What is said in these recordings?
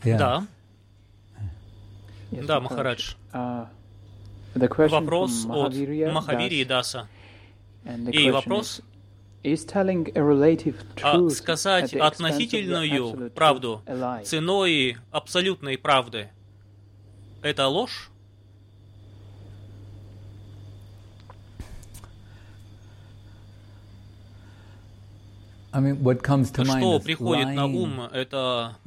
Да. Да, Махарадж. Вопрос от Махавирии Даса. И вопрос сказать относительную правду ценой абсолютной правды — это ложь? Что приходит на ум, это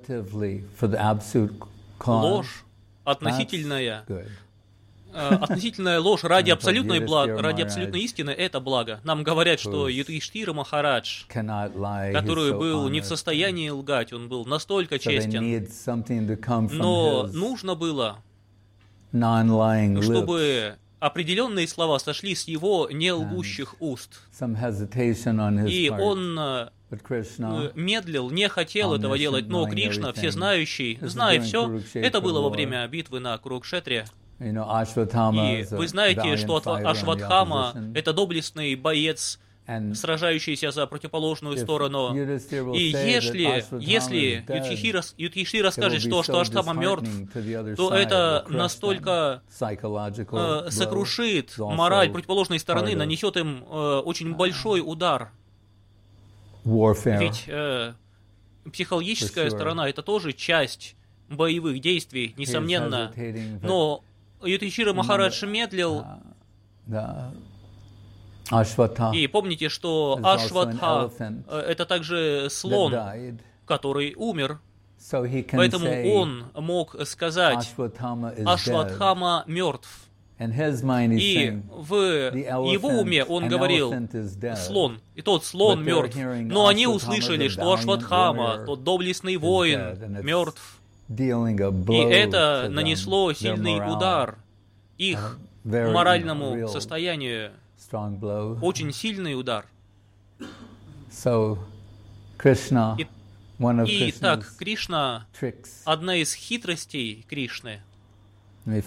ложь, относительная ложь ради абсолютной истины — это благо. Нам говорят, что Юдхиштхира Махарадж, который был не в состоянии лгать, он был настолько честен, но нужно было, чтобы определенные слова сошли с его нелгущих уст. И он медлил, не хотел этого делать, но Кришна, всезнающий, зная все, это было во время битвы на Курукшетре. И вы знаете, что Ашватхама — это доблестный боец, сражающийся за противоположную сторону. И если Юдхиштхира скажет, что Ашватхама мертв, то это настолько сокрушит мораль противоположной стороны, нанесет им очень большой удар. Ведь психологическая сторона — это тоже часть боевых действий, несомненно. Но Юдхиштхира Махарадж медлил. И помните, что Ашватха — это также слон, который умер. Поэтому он мог сказать: Ашватхама мертв. И в его уме он говорил: слон, и тот слон мертв. Но они услышали, что Ашватхама, тот доблестный воин, мертв. И это нанесло сильный удар их моральному состоянию. Очень сильный удар. Итак, Кришна, одна из хитростей Кришны. Мы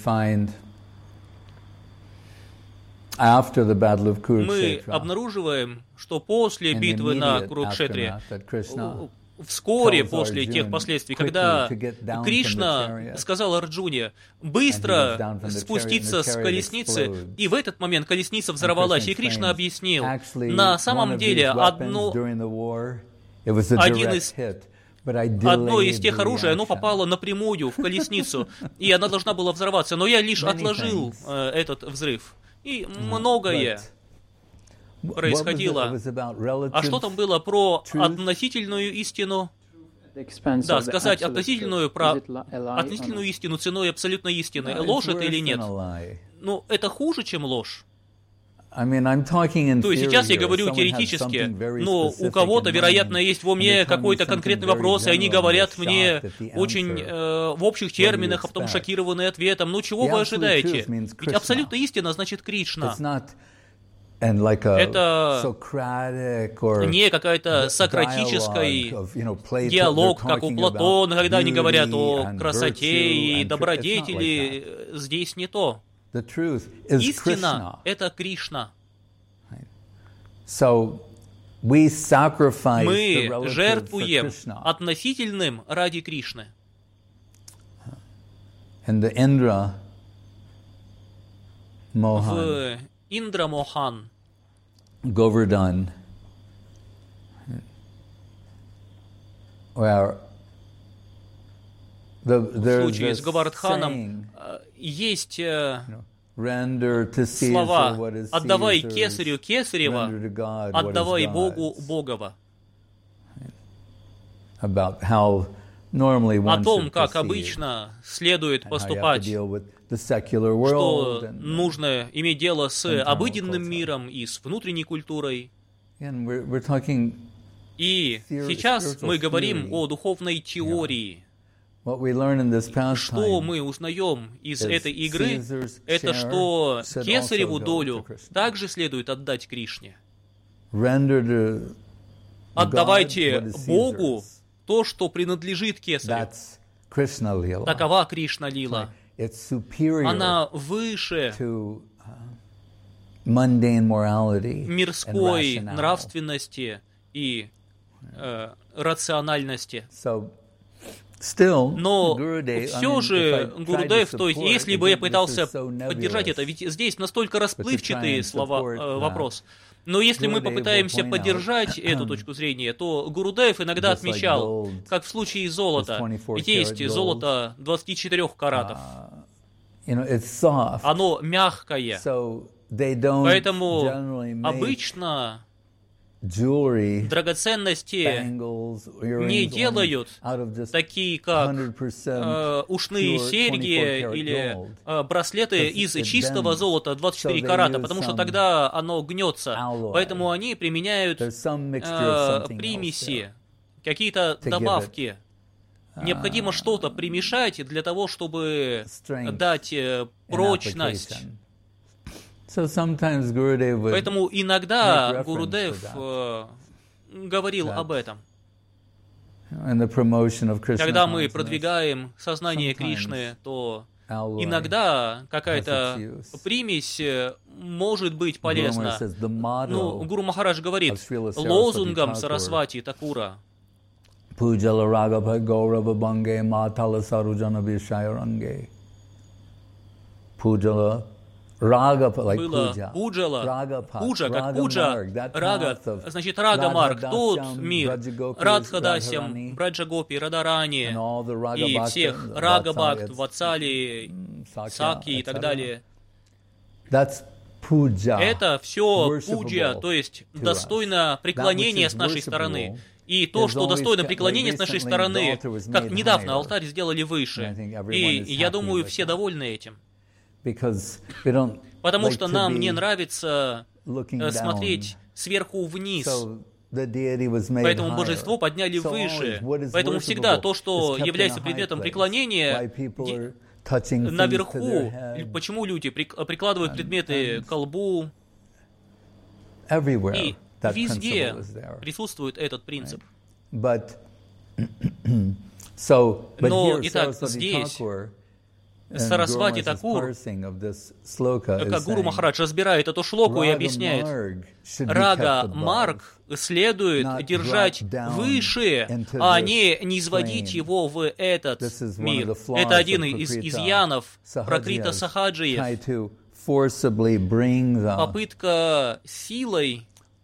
обнаруживаем, что после битвы на Курукшетре, вскоре после тех последствий, когда Кришна сказал Арджуне быстро спуститься с колесницы, и в этот момент колесница взорвалась, и Кришна объяснил, на самом деле одно из тех оружий, оно попало напрямую в колесницу, и она должна была взорваться, но я лишь отложил этот взрыв. И многое происходило. А что там было про относительную истину? Да, сказать относительную истину ценой абсолютной истины. Ложь это или нет? Ну, это хуже, чем ложь. То есть сейчас я говорю теоретически, но у кого-то, вероятно, есть в уме какой-то конкретный вопрос, и они говорят мне очень в общих терминах, а потом шокированы ответом. Ну, чего вы ожидаете? Ведь абсолютная истина значит Кришна. Это не какая-то сократический диалог, как у Платона, когда они говорят о красоте и добродетели. Здесь не то. Истина — это Кришна. Мы жертвуем относительным ради Кришны. В Индра Мохан, Govardhan, в случае с Говардханом есть слова: «Отдавай кесарю кесарева, отдавай Богу Богова». О том, как обычно следует поступать, что нужно иметь дело с обыденным миром и с внутренней культурой. И сейчас мы говорим о духовной теории. Что мы узнаем из этой игры, это что кесареву долю также следует отдать Кришне. Отдавайте Богу то, что принадлежит кесарю. Такова Кришна-лила. Она выше мирской нравственности и рациональности. Но все же Гурудев, то есть если бы я пытался поддержать это, ведь здесь настолько расплывчатый вопрос, но если мы попытаемся поддержать эту точку зрения, то Гурудев иногда отмечал, как в случае золота, ведь есть золото 24 каратов, оно мягкое, поэтому обычно драгоценности не делают такие, как ушные серьги или браслеты из чистого золота 24 карата, потому что тогда оно гнется. Поэтому они применяют примеси, какие-то добавки. Необходимо что-то примешать для того, чтобы дать прочность. Поэтому иногда Гурудев говорил об этом. Когда мы продвигаем сознание Кришны, то иногда какая-то примесь может быть полезна. Ну, Гуру Махарадж говорит лозунгом Сарасвати Такура. Было пуджала, пуджа, как пуджа, рага, значит рага марг, тот мир, Радхадасям, Браджагопи, Радарани и всех рага бхакт, Ватсали, Саки и так далее. Это все пуджа, то есть достойно преклонения с нашей стороны. И то, что достойно преклонения с нашей стороны, как недавно алтарь сделали выше. И я думаю, все довольны этим. Потому что нам не нравится смотреть сверху вниз. Поэтому божество подняли выше. Поэтому всегда то, что является предметом преклонения, наверху, почему люди прикладывают предметы к колбу, и везде присутствует этот принцип. Но, итак, здесь Сарасвати Такур, как Гуру Махарадж разбирает эту шлоку и объясняет, рага марг следует держать выше, а не низводить его в этот мир. Это один из изъянов пракрита сахаджиев. Попытка силой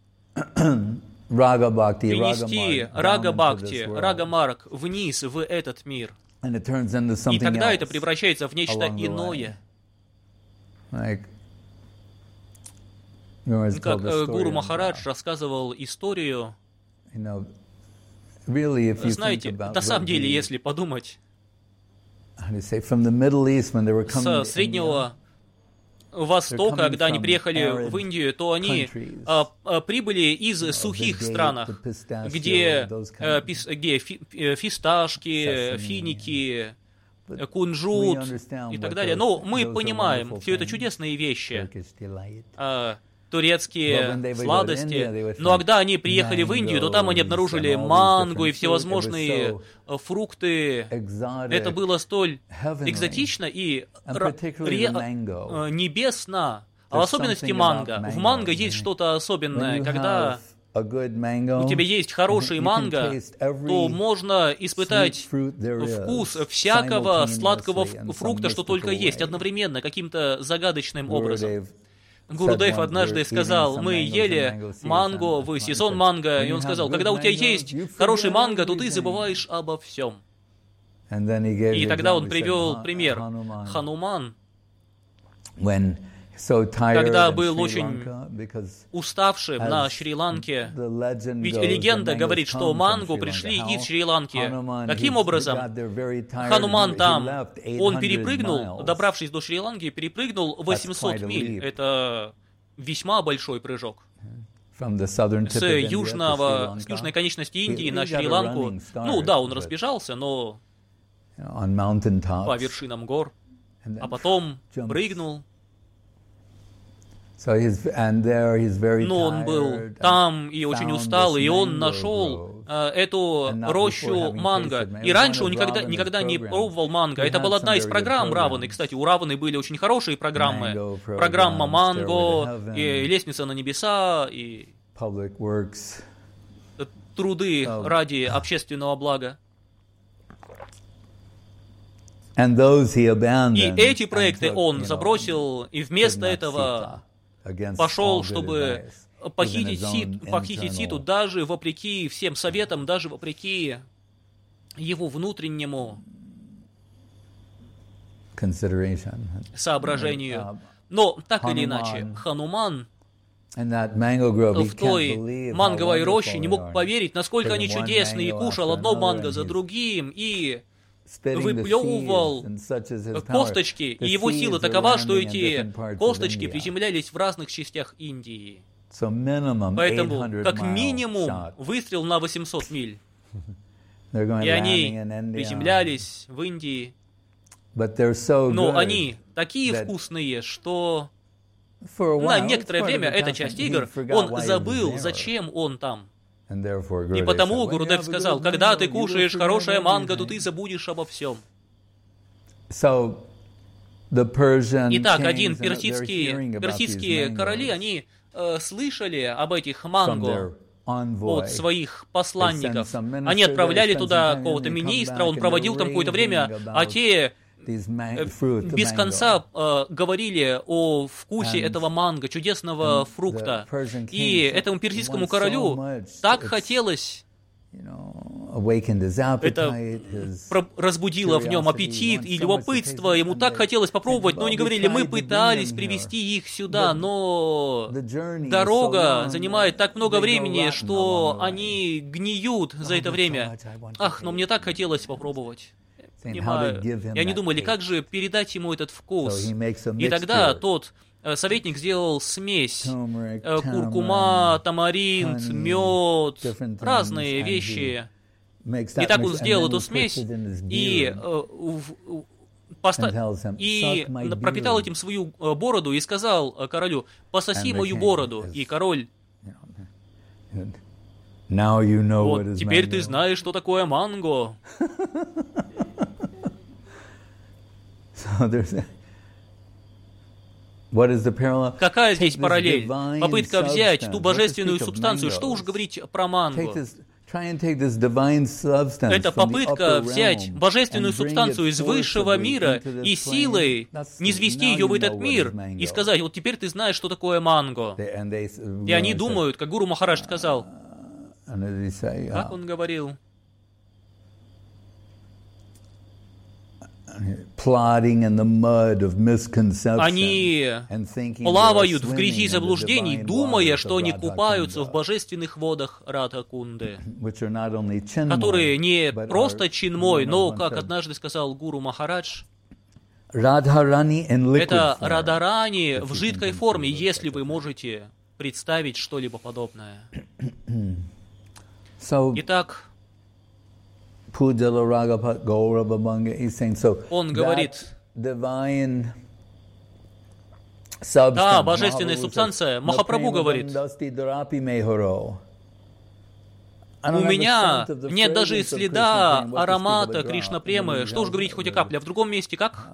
перенести рага-бхакти, рага-марг вниз в этот мир. И тогда это превращается в нечто иное. Как Гуру Махарадж рассказывал историю, знаете, на самом деле, если подумать, с Среднего Востока, когда они приехали в Индию, то они прибыли из сухих стран, где фисташки, финики, кунжут и так далее. Но мы понимаем, все это чудесные вещи, турецкие сладости. Но когда они приехали в Индию, то там они обнаружили манго и всевозможные фрукты. Это было столь экзотично и небесно. А в особенности манго. В манго есть что-то особенное. Когда у тебя есть хороший манго, то можно испытать вкус всякого сладкого фрукта, что только есть, одновременно, каким-то загадочным образом. Гурудев однажды сказал, мы ели манго в сезон манго, и он сказал, когда у тебя есть хороший манго, то ты забываешь обо всем. И тогда он привел пример. Хануман, когда был очень уставшим на Шри-Ланке, ведь легенда говорит, что манго пришли из Шри-Ланки. Каким образом? Хануман там, он перепрыгнул, добравшись до Шри-Ланки, перепрыгнул 800 миль. Это весьма большой прыжок. С южной конечности Индии на Шри-Ланку. Ну да, он разбежался, но по вершинам гор. А потом прыгнул. Но он был там и очень устал, и он нашел эту рощу манго. И раньше он никогда не пробовал манго. Это была одна из программ Раваны. Кстати, у Раваны были очень хорошие программы. Программа «Манго», и «Лестница на небеса», и труды ради общественного блага. И эти проекты он забросил, и вместо этого пошел, чтобы похитить Ситу, даже вопреки всем советам, даже вопреки его внутреннему соображению. Но, так или иначе, Хануман в той манговой роще не мог поверить, насколько они чудесны, и кушал одно манго за другим, и выплевывал косточки, и его сила такова, что эти косточки приземлялись в разных частях Индии. Поэтому, как минимум, выстрел на 800 миль. И они приземлялись в Индии. Но они такие вкусные, что на некоторое время, эта часть игр, он забыл, зачем он там. И потому Гурудев сказал: когда ты кушаешь хорошее манго, то ты забудешь обо всем. Итак, персидские короли, они слышали об этих манго от своих посланников. Они отправляли туда какого-то министра, он проводил там какое-то время, а те без конца говорили о вкусе этого манго, чудесного фрукта. И этому персидскому королю так хотелось, это разбудило в нем аппетит и любопытство, ему так хотелось попробовать, но они говорили: мы пытались привести их сюда, но дорога занимает так много времени, что они гниют за это время. Ах, но мне так хотелось попробовать. И они думали, как же передать ему этот вкус. И тогда тот советник сделал смесь: куркума, тамаринд, мед, разные вещи. И так он сделал эту смесь и пропитал этим свою бороду и сказал королю: пососи мою бороду. И король: вот, теперь ты знаешь, что такое манго. Какая здесь параллель? Попытка взять ту божественную субстанцию, что уж говорить про манго. Это попытка взять божественную субстанцию из высшего мира и силой низвести ее в этот мир и сказать: вот теперь ты знаешь, что такое манго. И они думают, как Гуру Махарадж сказал, как он говорил? Они плавают в грязи заблуждений, думая, что они купаются в божественных водах Радха-кунды, которые не просто чинмой, но, как однажды сказал Гуру Махарадж, это Радхарани в жидкой форме, если вы можете представить что-либо подобное. Итак, он говорит: да, божественная субстанция, Махапрабху говорит: у меня нет даже следа аромата Кришна-премы, что уж говорить хоть о капле. А в другом месте как?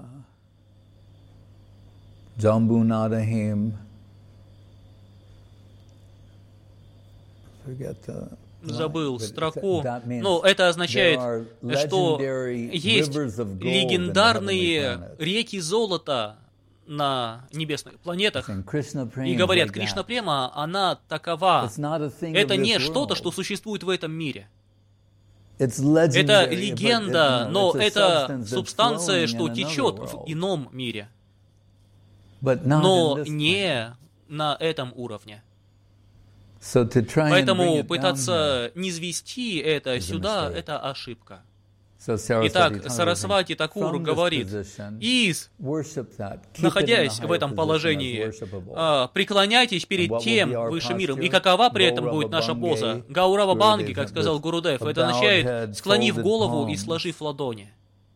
Забыл строку, но это означает, что есть легендарные реки золота на небесных планетах, и говорят, Кришна-према, она такова. Это не что-то, что существует в этом мире. Это легенда, но это субстанция, что течет в ином мире, но не на этом уровне. Поэтому пытаться низвести это сюда – это ошибка. Итак, Сарасвати Такур говорит: находясь в этом положении, преклоняйтесь перед тем высшим миром. И какова при этом будет наша поза? Гаурава Банги, как сказал Гурудев, это означает, склонив голову и сложив ладони.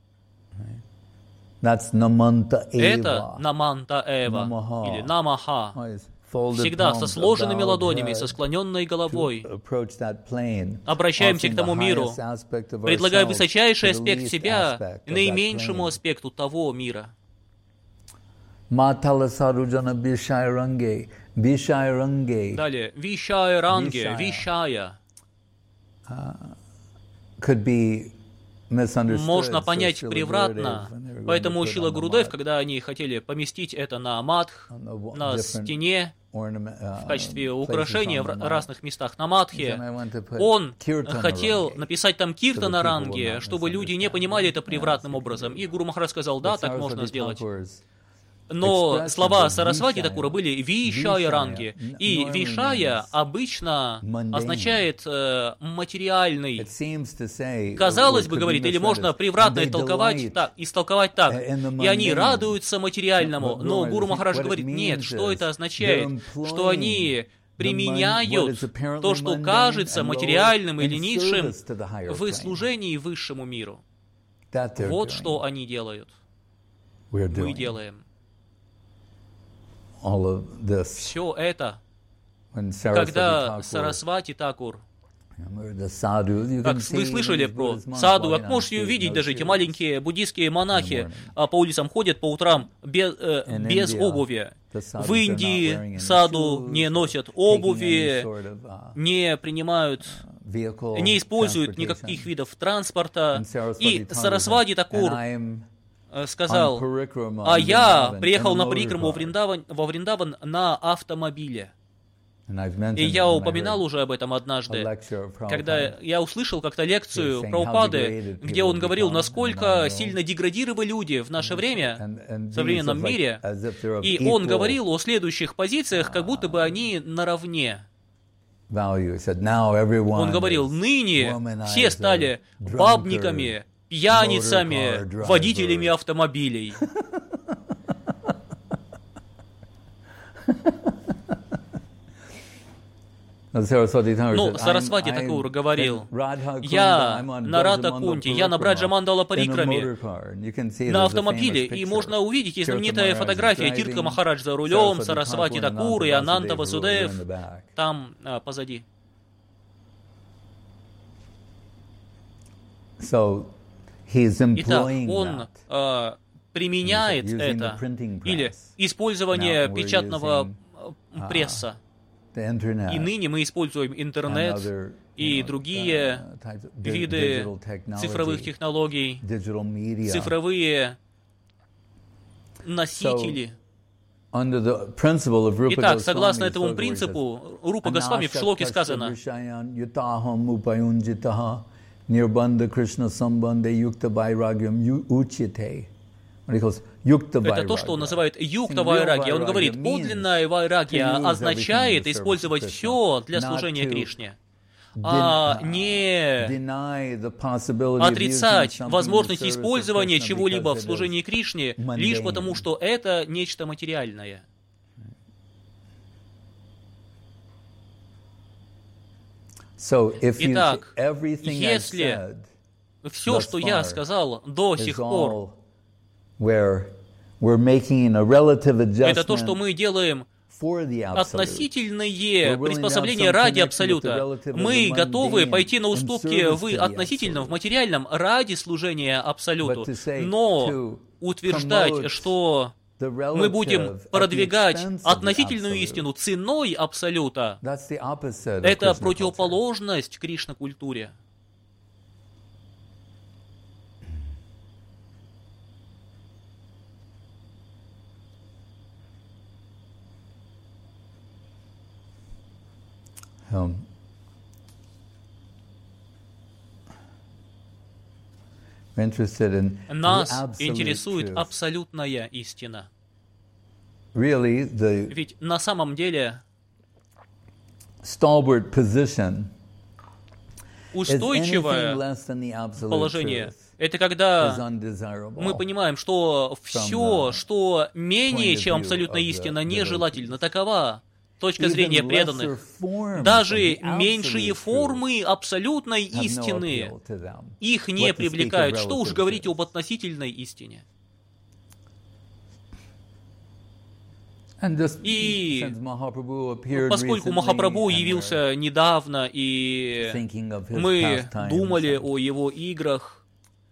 Это Наманта Эва или Намаха. Всегда со сложенными ладонями, со склоненной головой. Обращаемся к тому миру, предлагая высочайший аспект себя наименьшему аспекту того мира. Далее, Вишая Ранге, Вишая. Можно понять превратно, Поэтому Шрила Гурудев, когда они хотели поместить это на матх, на стене, в качестве украшения в разных местах на матхе, он хотел написать там киртанаранги, чтобы люди не понимали это превратным образом. И Гуру Махарадж сказал, да, так можно сделать. Но слова Сарасвати Такура были вишая ранги. И вишая обычно означает материальный. Казалось бы, говорит, или можно превратно истолковать так. И они радуются материальному. Но Гуру Махарадж говорит, нет, что это означает? Что они применяют то, что кажется материальным или низшим, в служении высшему миру. Вот что они делают. Мы делаем. Все это, когда Сарасвати Такур, как вы слышали про саду, как можете увидеть, даже эти маленькие буддийские монахи по улицам ходят по утрам без обуви. В Индии саду не носят обуви, не принимают, не используют никаких видов транспорта. И Сарасвати Такур сказал, а я приехал на парикраму во Вриндаван на автомобиле. И я упоминал уже об этом однажды, когда я услышал как-то лекцию Прабхупады, где он говорил, насколько сильно деградировали люди в наше время, в современном мире, и он говорил о следующих позициях, как будто бы они наравне. Он говорил, ныне все стали бабниками, пьяницами, водителями автомобилей. Но Сарасвати Такур говорил, я на Радха-кунте, я на Браджа-мандала парикраме, на автомобиле, и можно увидеть, есть знаменитая фотография Тиртха Махарадж за рулем, Сарасвати Такур и Ананта Васудев там позади. Итак, он применяет это, или использование печатного пресса. И ныне мы используем интернет и другие виды цифровых технологий, цифровые носители. Итак, согласно этому принципу, Рупа Госвами в шлоке сказано, это то, что он называет юкта вайрагья. Он говорит, подлинная вайрагья означает использовать все для служения Кришне, а не отрицать возможность использования чего-либо в служении Кришне лишь потому, что это нечто материальное. Итак, если все, что я сказал до сих пор, это то, что мы делаем относительные приспособления ради Абсолюта. Мы готовы пойти на уступки в относительном, в материальном ради служения Абсолюту. Но утверждать, что мы будем продвигать относительную истину ценой Абсолюта, это противоположность Кришна-культуре. Нас интересует абсолютная истина. Ведь на самом деле устойчивое положение — это когда мы понимаем, что все, что менее, чем абсолютная истина, нежелательно. Такова точка зрения преданных. Даже меньшие формы абсолютной истины их не привлекают. Что уж говорить об относительной истине. И поскольку Махапрабху явился недавно, и мы думали о его играх,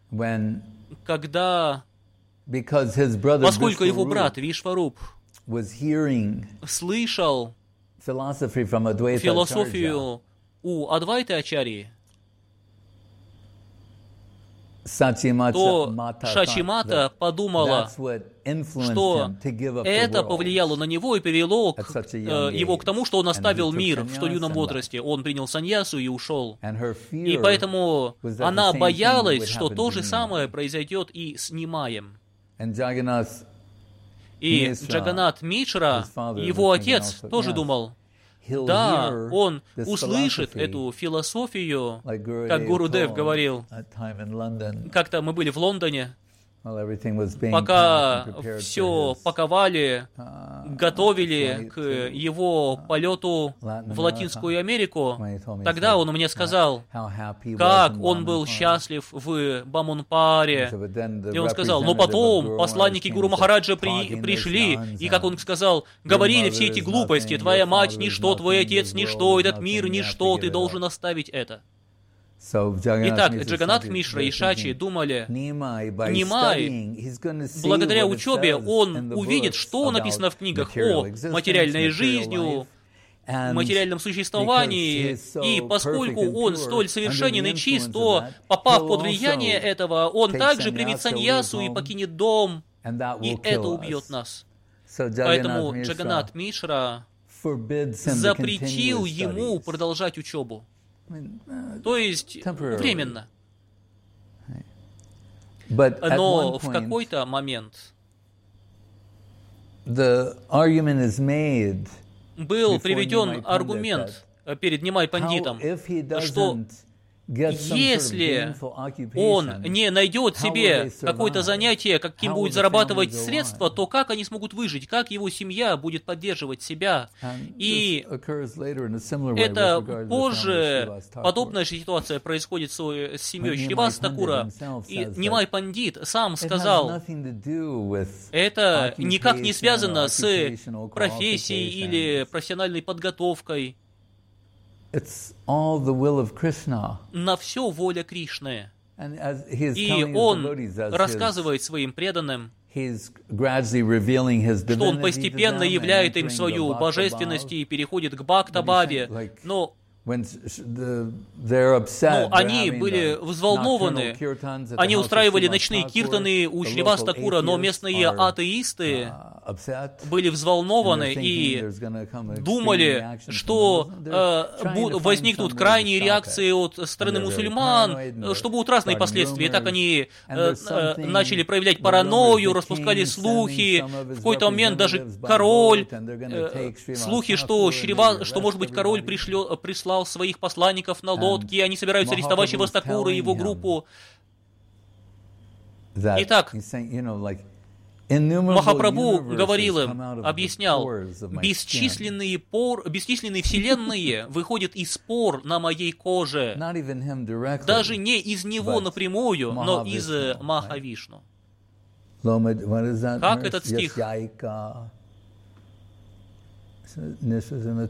когда, поскольку его брат Вишваруп слышал философию у Адвайты Ачарьи, то Шачимата подумала, что это повлияло на него и привело его к тому, что он оставил мир в столь юном возрасте. Он принял саньясу и ушел. И поэтому она боялась, что то же самое произойдет и с Нимаем. И Джаганат Мишра, его отец, тоже думал, да, он услышит эту философию, как Гурудев говорил. Как-то мы были в Лондоне, пока все паковали, готовили к его полету в Латинскую Америку, тогда он мне сказал, как он был счастлив в Бамунпаре. И он сказал, но потом посланники Гуру Махараджа пришли, и, как он сказал, говорили все эти глупости, твоя мать ничто, твой отец ничто, этот мир ничто, ты должен оставить это. Итак, Джаганат Мишра и Шачи думали, Нимай, благодаря учебе, он увидит, что написано в книгах о материальной жизни, материальном существовании, и поскольку он столь совершенен и чист, то, попав под влияние этого, он также примет саньясу и покинет дом, и это убьет нас. Поэтому Джаганат Мишра запретил ему продолжать учебу. То есть временно. Но в какой-то момент был приведен аргумент перед Нимай Пандитом, что если он не найдет себе какое-то занятие, каким будет зарабатывать средства, то как они смогут выжить, как его семья будет поддерживать себя. И это позже подобная же ситуация происходит с семьей Шривас Такура. И Нимай Пандит сам сказал, это никак не связано с профессией или профессиональной подготовкой. На все воля Кришны. И он рассказывает своим преданным, что он постепенно являет им свою божественность и переходит к Бхакта-бхаве. Но они были взволнованы, они устраивали ночные киртаны у Шривас Такура, но местные атеисты были взволнованы и думали, что возникнут крайние реакции от стороны мусульман, что будут разные последствия. И так они начали проявлять паранойю, распускали слухи. В какой-то момент даже король, слухи, что может быть, король прислал своих посланников на лодке, и они собираются арестовать Шривас Такура и его группу. Итак, Махапрабху говорил им, объяснял, бесчисленные вселенные выходят из пор на моей коже, даже не из него напрямую, но из Махавишну. Как этот стих? Как у нас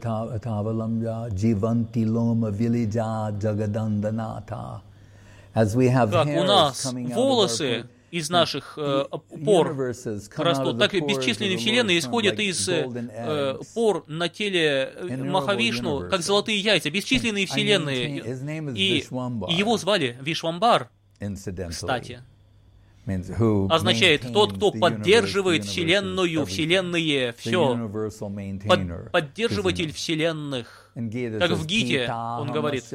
волосы из наших пор растут, так и бесчисленные вселенные исходят из пор на теле Махавишну, как золотые яйца, бесчисленные вселенные. И его звали Вишвамбар, кстати. Означает тот, кто поддерживает Вселенную, вселенные, все. Поддерживатель вселенных. Как в Гите он говорит.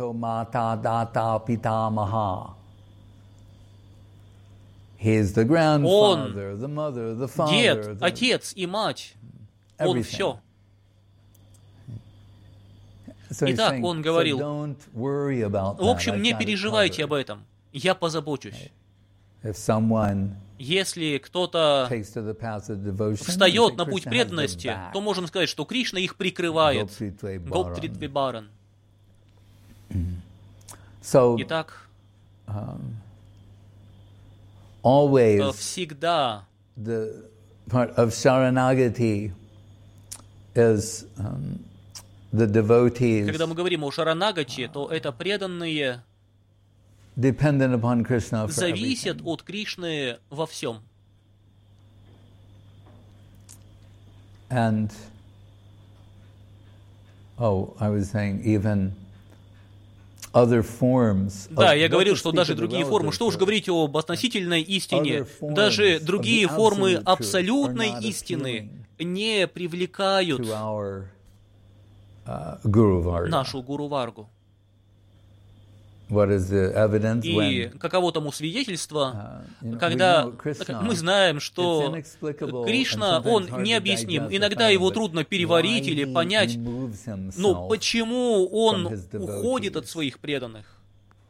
Он дед, отец и мать. Он все. Итак, он говорил, в общем, не переживайте об этом, я позабочусь. Если кто-то встает на путь преданности, то можем сказать, что Кришна их прикрывает. Гоптритвибаран. Итак, всегда когда мы говорим о Шаранагати, то это преданные зависят от Кришны во всем. Да, я говорил, что даже другие формы, что уж говорить об относительной истине, даже другие формы абсолютной истины не привлекают нашу Гуру Варгу. И каково тому свидетельство, когда мы знаем, что Кришна, Он необъясним. Иногда его трудно переварить или понять, но почему Он уходит от своих преданных.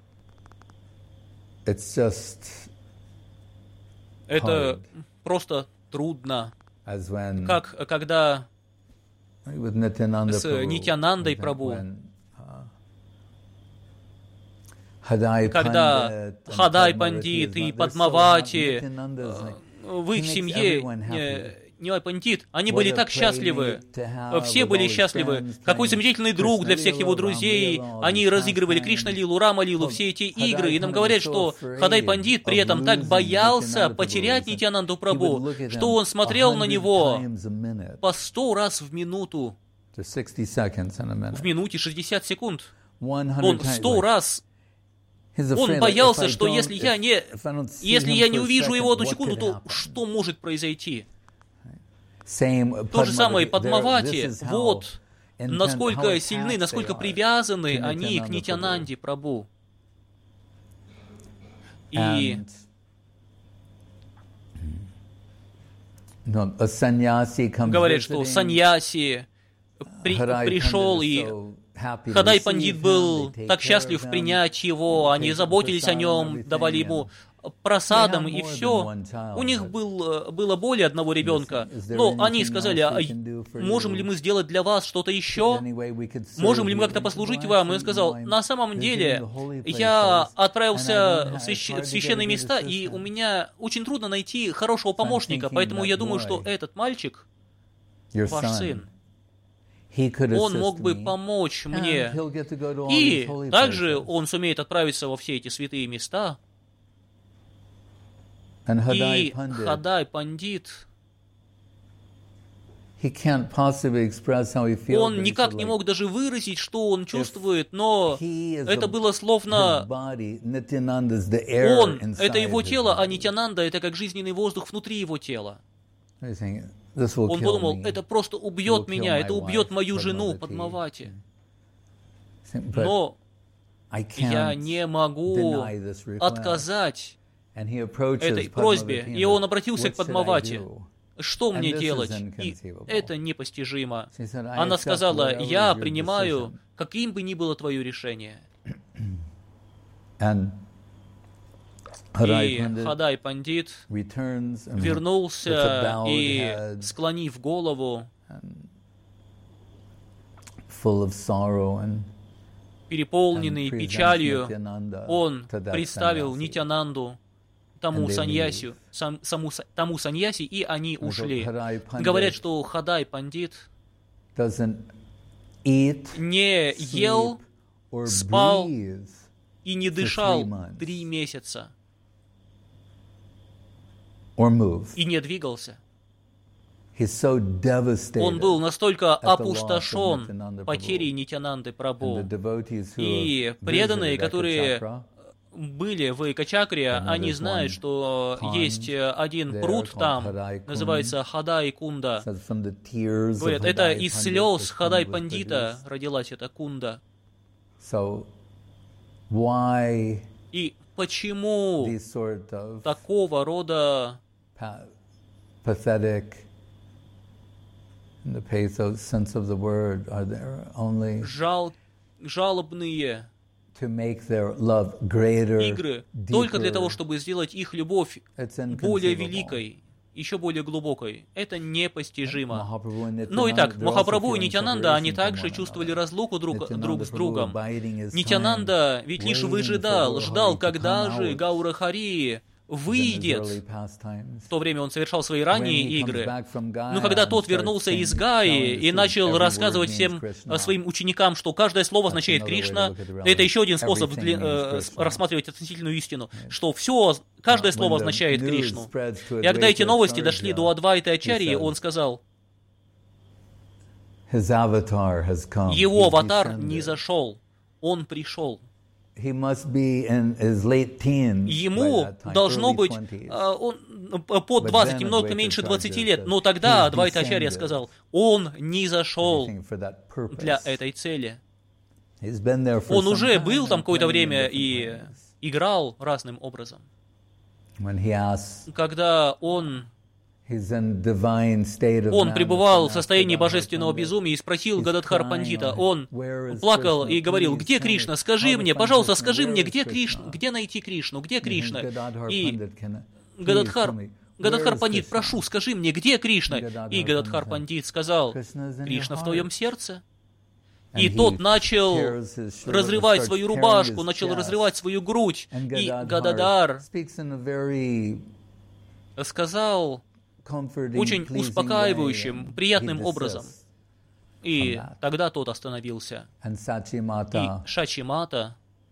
Это просто трудно. Как когда с Нитьянандой Прабху, когда Хадай Пандит и Падмавати, в их семье Нилай Пандит, они были так счастливы, все были счастливы. Какой замечательный друг для всех его друзей. Они разыгрывали Кришна-лилу, Рама-лилу, все эти игры. И нам говорят, что Хадай Пандит при этом так боялся потерять Нитьянанду Прабху, что он смотрел на него по 100 раз в минуту. В минуте 60 секунд. Он 100 раз... Он боялся, что если я не увижу его одну секунду, то что может произойти? То же самое и Падмавати. Вот насколько сильны, насколько привязаны они к Нитьянанде Прабху. И говорят, что саньяси пришел, и Хадай Пандит был так счастлив принять его, они заботились о нем, давали ему просадам и все. У них было более одного ребенка, но они сказали, можем ли мы сделать для вас что-то еще? Можем ли мы как-то послужить вам? И он сказал, на самом деле, я отправился в священные места, и у меня очень трудно найти хорошего помощника, поэтому я думаю, что этот мальчик, ваш сын, он мог бы помочь мне. И также он сумеет отправиться во все эти святые места. И Хадай Пандит, он никак не мог даже выразить, что он чувствует, но это было словно он, это его тело, а Нитьянанда — это как жизненный воздух внутри его тела. Он подумал, это просто убьет меня, это убьет мою жену Падмавати. Но я не могу отказать этой просьбе. И он обратился к Падмавати. Что мне делать? И это непостижимо. Она сказала, я принимаю, каким бы ни было твое решение. И Хадай Пандит вернулся и, склонив голову, переполненный печалью, он представил Нитьянанду тому саньяси, и они ушли. Говорят, что Хадай Пандит не ел, спал и не дышал 3 месяца. И не двигался. Он был настолько опустошен потерей Нитьянанды Прабху. И преданные, которые были в Экачакре, они знают, что есть один пруд там, называется Хадай Кунда. Говорят, это из слез Хадай Пандита родилась эта кунда. И почему такого рода жалобные игры только для того, чтобы сделать их любовь более великой, еще более глубокой? Это непостижимо. Ну и так, Махапрабху и Нитьянанда, они также чувствовали разлуку друг с другом. Нитьянанда ведь лишь ждал, когда же Гаура Хари выйдет. В то время он совершал свои ранние игры. Но когда тот вернулся из Гаи и начал рассказывать всем своим ученикам, что каждое слово означает Кришна, это еще один способ рассматривать относительную истину, что каждое слово означает Кришну. И когда эти новости дошли до Адвайты Ачарьи, он сказал, его аватар не зашел, он пришел. ему должно быть под 20, немного меньше 20 лет, но тогда Адвайта-ачарья сказал, он не зашел для этой цели. Он уже был там какое-то время и играл разным образом. Когда он пребывал в состоянии божественного безумия и спросил Гададхар Пандита, он плакал и говорил, где Кришна, скажи мне, пожалуйста, скажи мне, где Кришна, где найти Кришну, где Кришна? И Гададхар Пандит, прошу, скажи мне, где Кришна? И Гададхар Пандит сказал, Кришна в твоем сердце. И тот начал разрывать свою рубашку, начал разрывать свою грудь. И Гададар сказал очень успокаивающим, приятным образом. И тогда тот остановился. И Шачимата,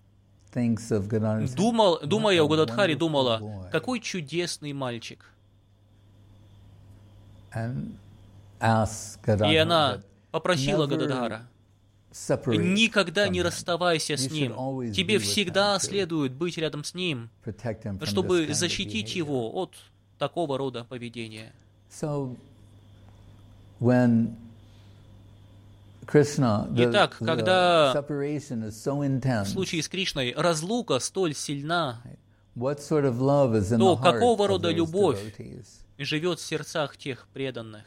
думая о Гададхаре, думала, какой чудесный мальчик. И она попросила Гададхара, никогда не расставайся с ним. Тебе всегда следует быть рядом с ним, чтобы защитить его от такого рода поведения. Итак, когда в случае с Кришной разлука столь сильна, то какого рода любовь живет в сердцах тех преданных?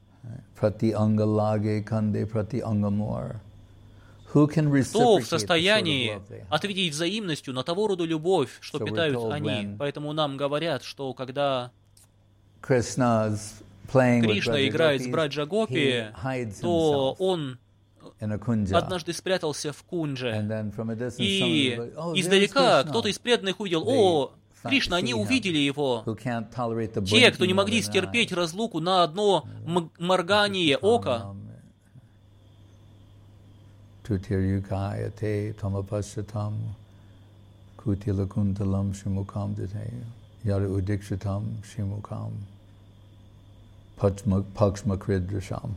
Кто в состоянии ответить взаимностью на того рода любовь, что питают они? Поэтому нам говорят, что когда Кришна играет с Браджа Гопи, то он однажды спрятался в кундже. И издалека кто-то из преданных увидел, о, Кришна, они увидели его. Те, кто не могли стерпеть разлуку на одно моргание ока, Tutiryukayate tamapasyatam kutilakuntalam shimukam dite yara udikshitam shimukam pakshmakridrasham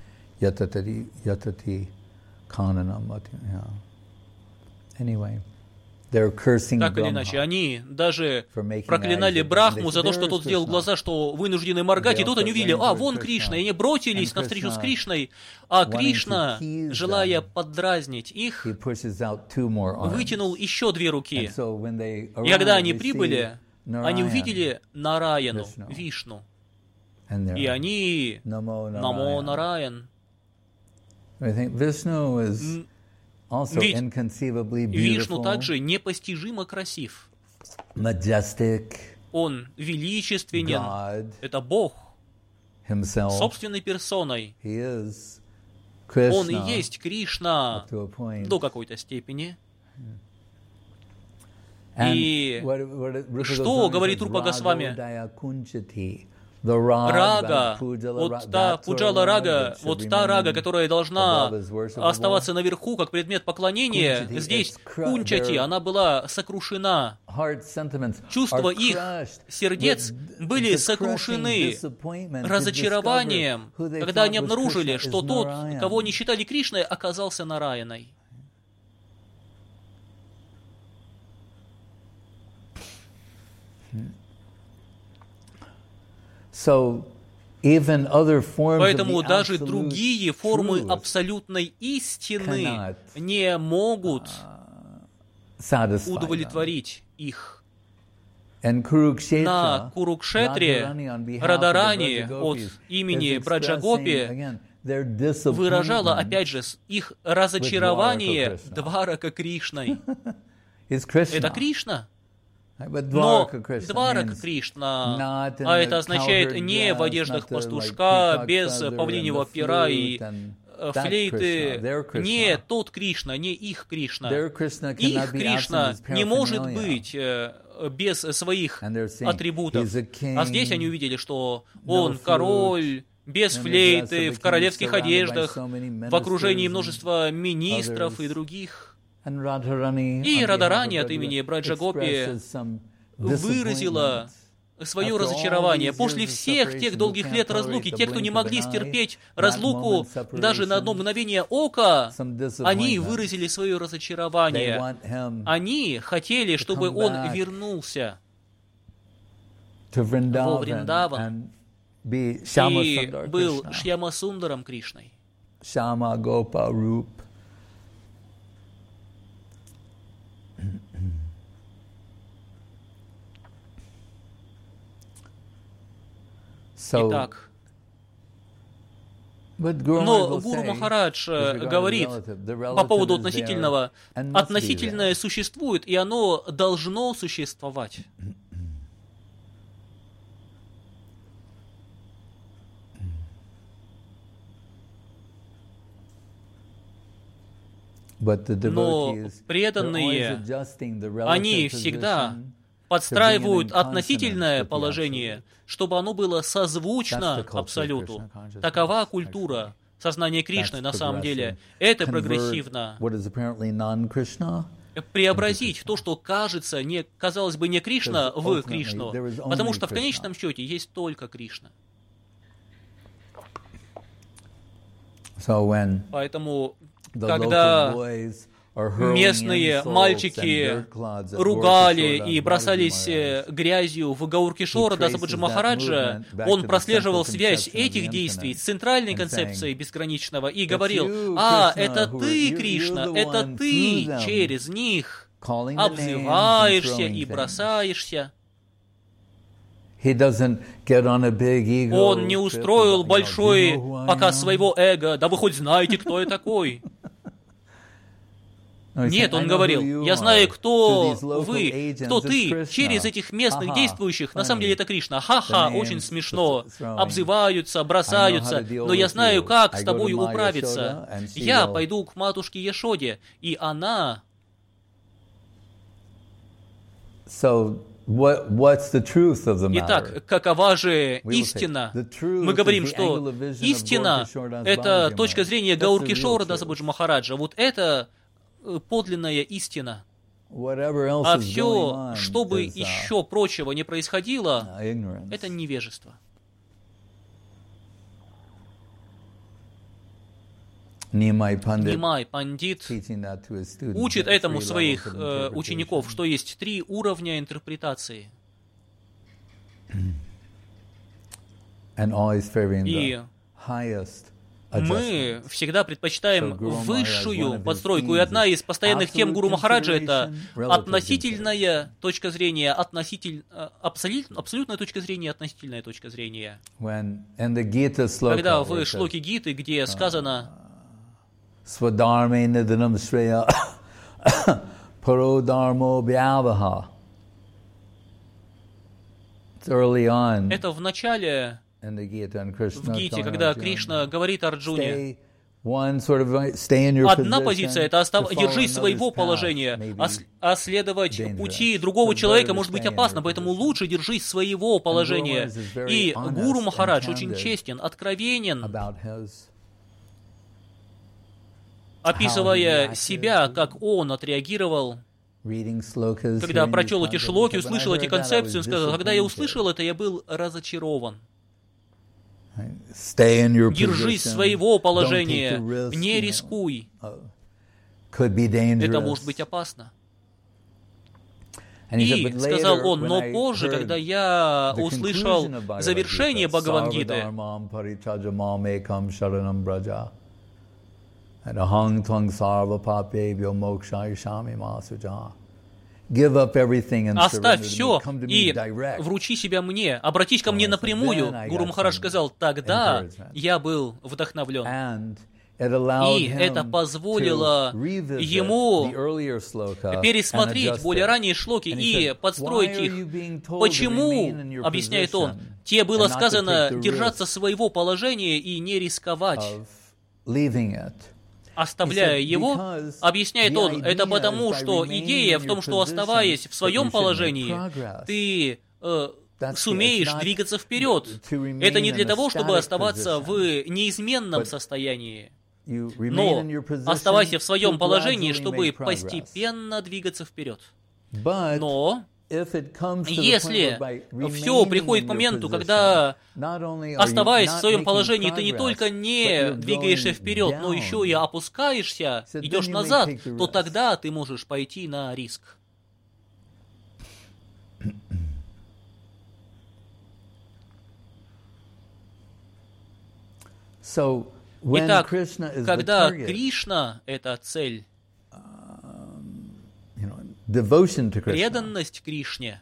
yatati kananam. Anyway, they're cursing так или иначе, они даже проклинали Брахму за то, что тот сделал глаза, что вынуждены моргать, и тут они увидели, вон Кришна, и они бросились навстречу с Кришной, а Кришна, желая поддразнить их, вытянул еще 2 руки. И когда они прибыли, они увидели Нараяну, Вишну, и они Намо Нараян. Ведь Вишну также непостижимо красив. Он величественен. Это Бог собственной персоной. Он и есть Кришна до какой-то степени. И что говорит Рупа Госвами? Рага, вот та пуджала рага, вот та рага, которая должна оставаться наверху, как предмет поклонения, здесь кунчати, она была сокрушена. Чувства их сердец были сокрушены разочарованием, когда они обнаружили, что тот, кого они считали Кришной, оказался Нараяной. Поэтому даже другие формы абсолютной истины не могут удовлетворить их. На Курукшетре Радарани от имени Браджа Гопи выражала, опять же, их разочарование Дварака Кришной. Это Кришна. Но Дварака Кришна, а это означает не в одеждах пастушка, без павлиньего пера и флейты, не тот Кришна, не их Кришна. Их Кришна не может быть без своих атрибутов. А здесь они увидели, что он король, без флейты, в королевских одеждах, в окружении множества министров и других. И Радарани от имени Браджа Гопи выразила свое разочарование. После всех тех долгих лет разлуки, те, кто не могли стерпеть разлуку даже на одно мгновение ока, они выразили свое разочарование. Они хотели, чтобы он вернулся во Вриндаван и был Шьямасундаром Кришной. Shama Gopa Rup. Итак, но Гуру Махарадж говорит по поводу относительного, относительное существует, и оно должно существовать. Но преданные, они всегда подстраивают относительное положение, чтобы оно было созвучно Абсолюту. Такова культура сознания Кришны на самом деле. Это прогрессивно. Преобразить то, что кажется, казалось бы, не Кришна, в Кришну. Потому что в конечном счете есть только Кришна. Поэтому, когда местные мальчики ругали и бросались грязью в Гауркишора Дасабаджи Махараджа, он прослеживал связь этих действий с центральной концепцией безграничного и говорил: это ты, Кришна, это ты через них обзываешься и бросаешься. Он не устроил большой показ своего эго. Да вы хоть знаете, кто я такой. Нет, он говорил: я знаю, кто вы, кто ты, через этих местных действующих. На самом деле это Кришна. Ха-ха, очень смешно. Обзываются, бросаются, но я знаю, как с тобой управиться. Я пойду к матушке Яшоде, и она... Итак, какова же истина? Мы говорим, что истина — это точка зрения Гауркишора Дасабаджи Махараджа. Вот это подлинная истина. А все, что бы еще прочего не происходило, это невежество. Нимай Пандит учит этому своих учеников, что есть 3 уровня интерпретации. И мы всегда предпочитаем высшую подстройку. И одна из постоянных тем Гуру Махараджа — это относительная точка зрения, абсолютная точка зрения, относительная точка зрения. Когда в шлоке Гиты, где сказано: Свадарме наданам шрея пародармо бьяваха. Это в начале в Гите, когда Кришна говорит Арджуне: одна позиция — это держись своего положения, а следовать пути другого человека может быть опасно, поэтому лучше держись своего положения. И Гуру Махарадж очень честен, откровенен, описывая себя, как он отреагировал, когда прочел эти шлоки, услышал эти концепции. Он сказал: когда я услышал это, я был разочарован. Держись своего положения, не рискуй. Это может быть опасно. И сказал он: но позже, когда я услышал завершение Бхагавад-гиты, оставь все и вручи себя мне, обратись ко мне напрямую. Гуру Махарадж сказал: тогда я был вдохновлен. И это позволило ему пересмотреть более ранние шлоки и подстроить их. Почему, объясняет он, те было сказано держаться своего положения и не рисковать, оставляя его, объясняет он, это потому, что идея в том, что, оставаясь в своем положении, ты сумеешь двигаться вперед. Это не для того, чтобы оставаться в неизменном состоянии, но оставайся в своем положении, чтобы постепенно двигаться вперед. Но Если все приходит к моменту, когда, оставаясь в своем положении, ты не только не двигаешься вперед, но еще и опускаешься, идешь назад, то тогда ты можешь пойти на риск. Итак, когда Кришна — это цель, преданность Кришне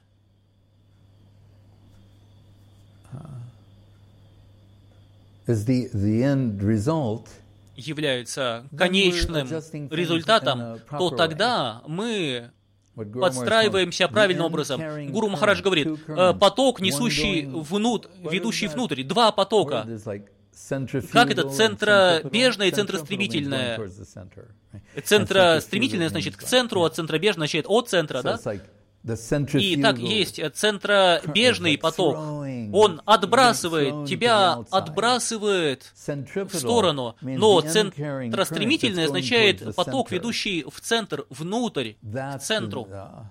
является конечным результатом, то тогда мы подстраиваемся правильным образом. Гуру Махарадж говорит, поток, ведущий внутрь, два потока. Как это центробежное и центростремительное? Центростремительное значит к центру, а центробежное значит от центра, да? И так есть центробежный поток. Он отбрасывает, тебя отбрасывает в сторону. Но центростремительное означает поток, ведущий в центр, внутрь, к центру.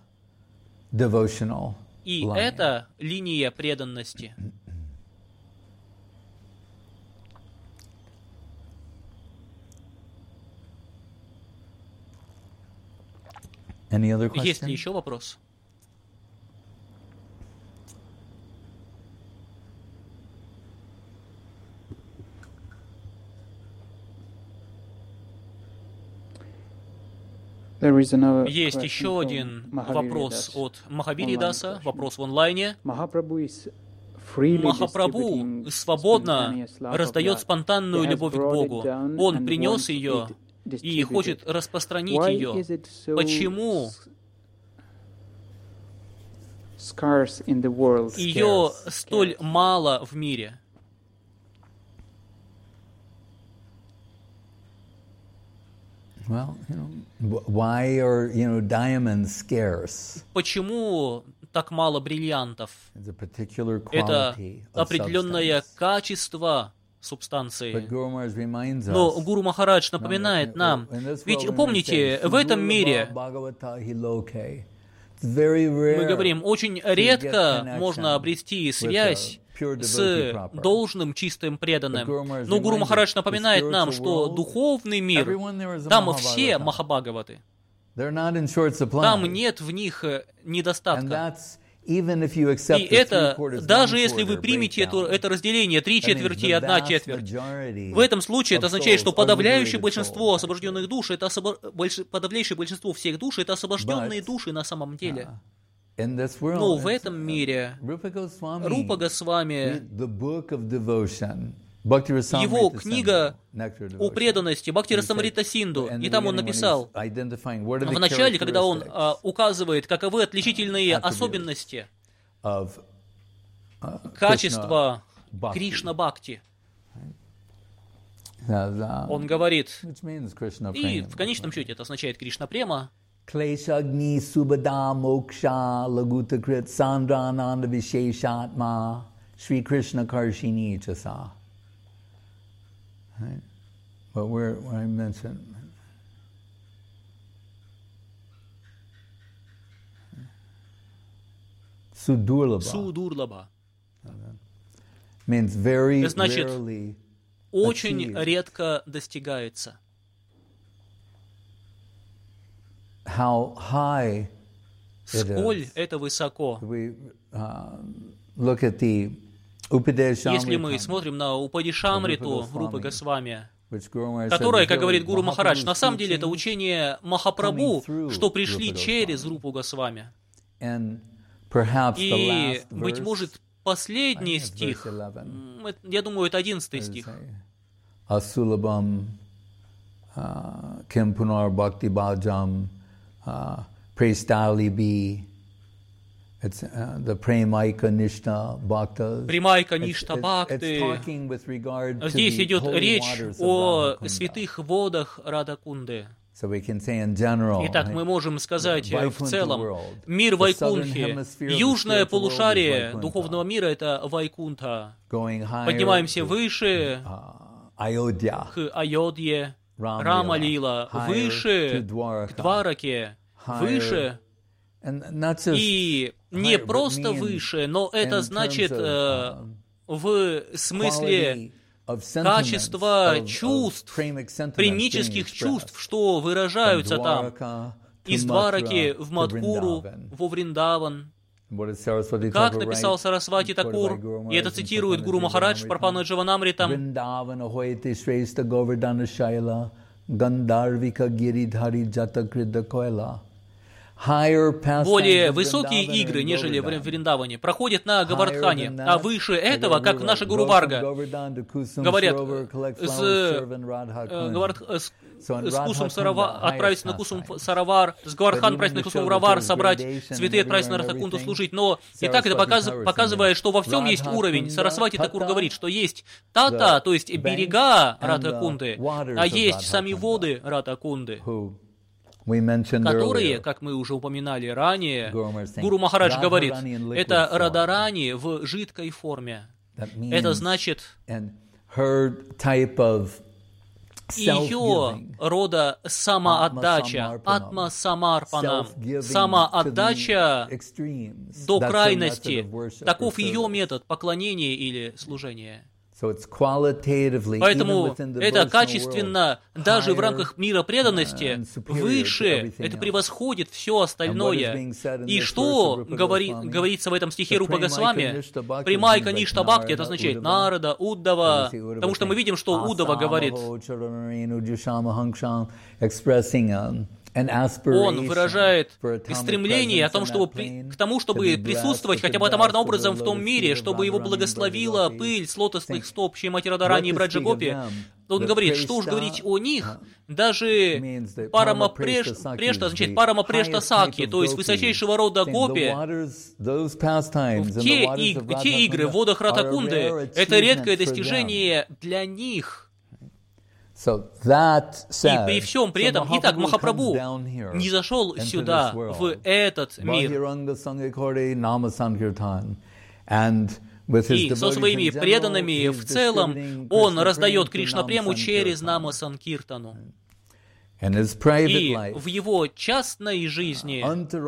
И это линия преданности. Есть ли еще вопрос? Есть еще один вопрос от Махавири Даса, вопрос в онлайне. Махапрабху свободно раздает спонтанную любовь к Богу. Он принес ее и хочет распространить ее. Почему ее столь мало в мире? Почему так мало бриллиантов? Это определенное качество субстанции. Но Гуру Махарадж напоминает нам, ведь помните, в этом мире мы говорим, очень редко можно обрести связь с должным чистым преданным. Но Гуру Махарадж напоминает нам, что духовный мир, там все Махабхагаваты. Там нет в них недостатка. И это, даже если вы примете это разделение 3/4 и 1/4, в этом случае это означает, что подавляющее большинство освобожденных душ, подавляющее большинство всех душ, это освобожденные души на самом деле. Но в этом мире Рупа Госвами, его книга о преданности, Бхакти Расамрита Синду, и там он написал, в начале, когда он указывает, каковы отличительные особенности качества Кришна Бхакти, он говорит, и в конечном счете это означает Кришна Према, Kleshagni subhada moksha lagutakrit sandrananda visheshatma Shri Krishna karshini chasa. Right? But where I mentioned Судурлаба. Means very значит, rarely очень редко достигается. How high сколь это высоко. Look at the Если мы смотрим на Упадишамриту Рупы Госвами, которая, как говорит Гуру Махарадж, на самом деле это учение Махапрабху, что пришли через Рупу Госвами. И, быть может, последний стих, я думаю, это 11 стих. Asulabam Kim Punar Bhakti Bhajam Prestali Bi. It's the Premaika Nishta Bhaktas. Примайка Ништа Бхакты. Здесь идет речь о святых водах Радакунды. Итак, мы можем сказать в целом, мир Вайкунтхи, южное полушарие духовного мира — это Вайкунтха. Поднимаемся выше к Айодье, Рама-лила, выше к Двараке, выше. И не просто выше, но это значит в смысле качества чувств, премических чувств, что выражаются там. Из Двараки в Мадхуру, во Вриндаван. Как написал Сарасвати Такур, и это цитирует Гуру Махарадж Парпана Дживанамритам, более высокие игры, нежели в Вриндаване, проходят на Говардхане, а выше этого, как наша Гуру Варга, говорят, с Кусум Саравар отправиться на Кусум Саравар, с Говардхан отправиться на Кусум Саравар, собрать цветы, отправиться на Радхакунду служить. Но и так это показывает, что во всем есть уровень. Сарасвати Такур говорит, что есть тата, то есть берега Радхакунды, а есть сами воды Радхакунды, которые, как мы уже упоминали ранее, Гуру Махарадж говорит, это Радарани в жидкой форме. Это значит, ее рода самоотдача, атма-самарпанам, самоотдача до крайности. Таков ее метод поклонения или служения. Поэтому это качественно, даже в рамках мира преданности, выше, это превосходит все остальное. И что говорится в этом стихе Рупа Госвами? Примайка Ништа Бхакти, это означает Нарада, Уддава, потому что мы видим, что Уддава говорит, он выражает стремление к тому, чтобы присутствовать хотя бы атомарным образом в том мире, чтобы его благословила пыль с лотосных стоп Шримати Радарани и Браджагопи. Он говорит, что уж говорить о них, даже Парамапрешта означает Парамапрешта Сакхи, то есть высочайшего рода гопи. Те игры в водах Радхакунды, это редкое достижение для них. И при всем при этом, итак, Махапрабху не зашел сюда, в этот мир, и со своими преданными в целом он раздает Кришна-прему через Нама Санкиртану. И в его частной жизни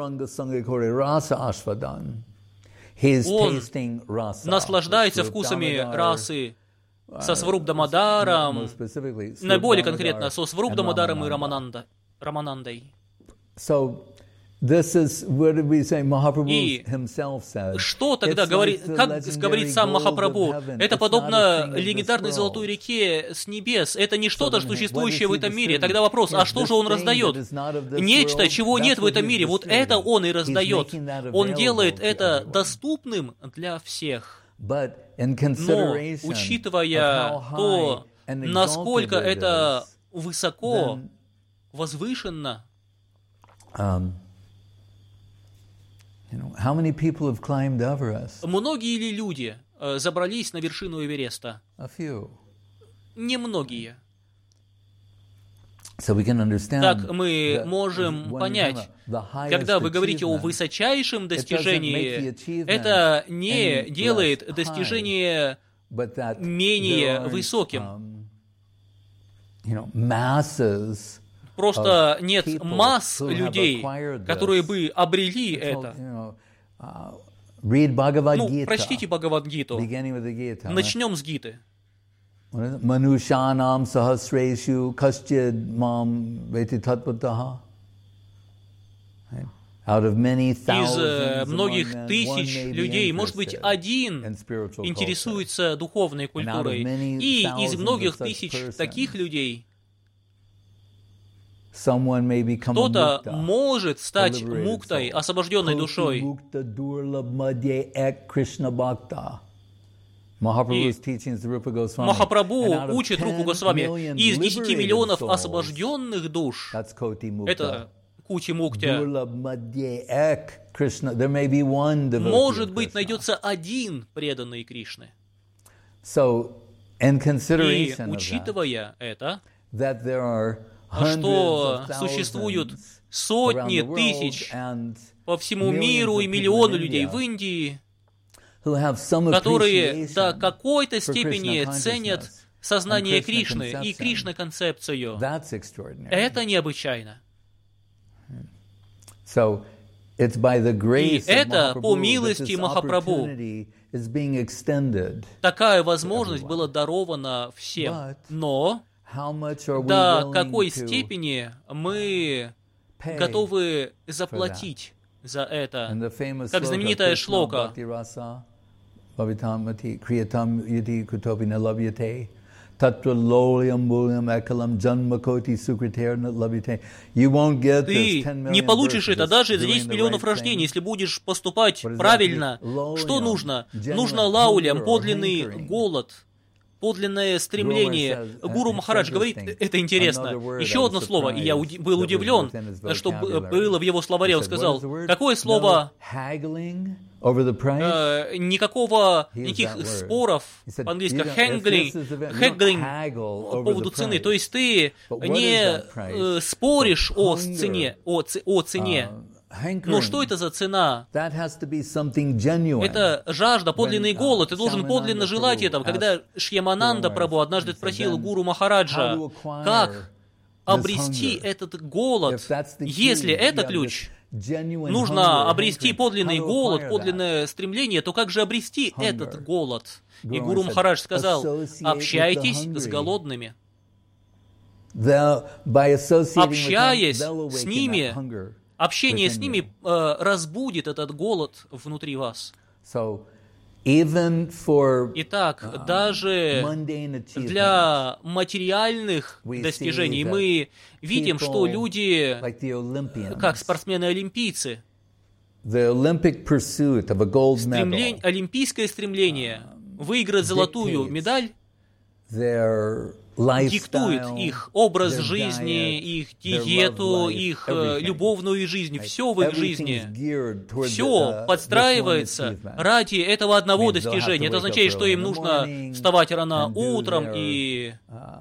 он наслаждается вкусами расы, со Сварубдамадаром, наиболее конкретно со Сварубдамадаром и Раманандой. И что тогда говорит, как говорит сам Махапрабху? Это подобно легендарной золотой реке с небес. Это не что-то, существующее в этом мире. Тогда вопрос, а что же он раздает? Нечто, чего нет в этом мире. Вот это он и раздает. Он делает это доступным для всех. Но, учитывая то, насколько это высоко, возвышенно, многие ли люди забрались на вершину Эвереста? Немногие. Так мы можем понять, когда вы говорите о высочайшем достижении, это не делает достижение менее высоким. Просто нет масс людей, которые бы обрели это. Прочтите Бхагавад-гиту. Начнем с Гиты. Manushanam sahasreshu kaschid mam veti tattvataha. Из многих тысяч людей, может быть, один интересуется духовной культурой. И из многих тысяч таких людей кто-то может стать муктой, освобожденной душой. Махапрабху учит Рупу Госвами, из 10 миллионов освобожденных душ, это Кути-муктя, может быть, найдется один преданный Кришны. И учитывая это, что существуют сотни тысяч по всему миру и миллионы людей в Индии, которые до какой-то степени ценят сознание Кришны и Кришна-концепцию. Это необычайно. И это по милости Махапрабху. Такая возможность была дарована всем. Но до какой степени мы готовы заплатить за это? Как знаменитая шлока. Ты не получишь это даже за 10 миллионов рождений, если будешь поступать правильно. Что нужно? Нужно лаулям, подлинный голод, подлинное стремление. Гуру Махарадж говорит, это интересно. Еще одно слово, и я был удивлен, что было в его словаре. Он сказал, какое слово? Никаких споров, по-английски haggling по поводу цены. То есть ты не споришь о цене. Но что это за цена? Это жажда, подлинный голод. Ты должен подлинно желать этого. Когда Шьямананда Прабху однажды спросил Гуру Махараджа, как обрести этот голод, если это ключ, нужно обрести подлинный голод, подлинное стремление, то как же обрести этот голод? И Гуру Махарадж сказал, общайтесь с голодными. Общаясь с ними, общение с ними разбудит этот голод внутри вас. Итак, даже для материальных достижений мы видим, что люди, как спортсмены-олимпийцы, олимпийское стремление выиграть золотую медаль диктует их образ жизни, их диету, их любовную жизнь, все в их жизни. Все подстраивается ради этого одного достижения. Это означает, что им нужно вставать рано утром и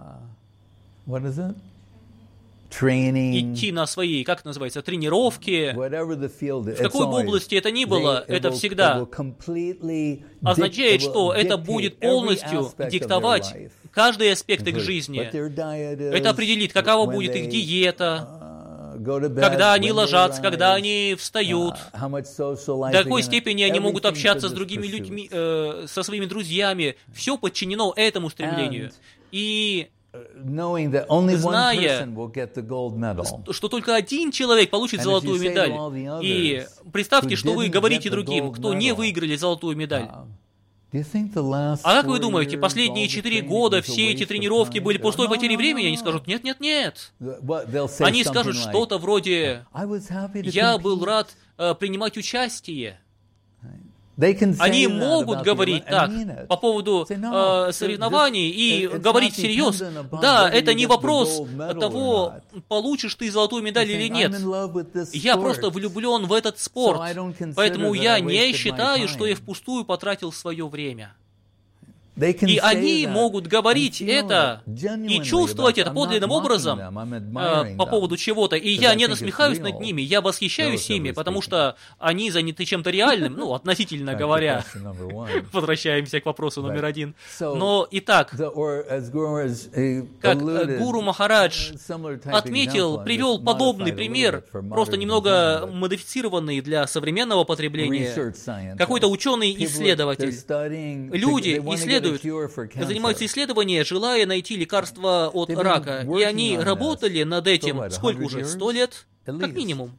идти на свои, как это называется, тренировки. В какой бы области это ни было, это всегда означает, что это будет полностью диктовать каждый аспект их жизни. Это определит, какова будет их диета, когда они ложатся, когда они встают, до какой степени они могут общаться с другими людьми, со своими друзьями. Все подчинено этому стремлению. И зная, что только один человек получит золотую медаль, и представьте, что вы говорите другим, кто не выиграли золотую медаль. А как вы думаете, последние 4 года все эти тренировки были пустой потерей времени? Они скажут, нет. Они скажут что-то вроде, я был рад принимать участие. Они могут говорить так по поводу соревнований и говорить всерьез. Да, это не вопрос того, получишь ты золотую медаль или нет. Я просто влюблен в этот спорт, поэтому я не считаю, что я впустую потратил свое время. И они могут говорить это и чувствовать это подлинным образом по поводу чего-то. И я не насмехаюсь над ними, я восхищаюсь ими, потому что они заняты чем-то реальным, относительно говоря. Возвращаемся к вопросу номер 1. Но итак, как Гуру Махарадж отметил, привел подобный пример, просто немного модифицированный для современного потребления. Какой-то ученый-исследователь. Люди исследуют, занимаются исследованием, желая найти лекарство от рака. И они работали над этим, сколько уже, 100 лет? Как минимум.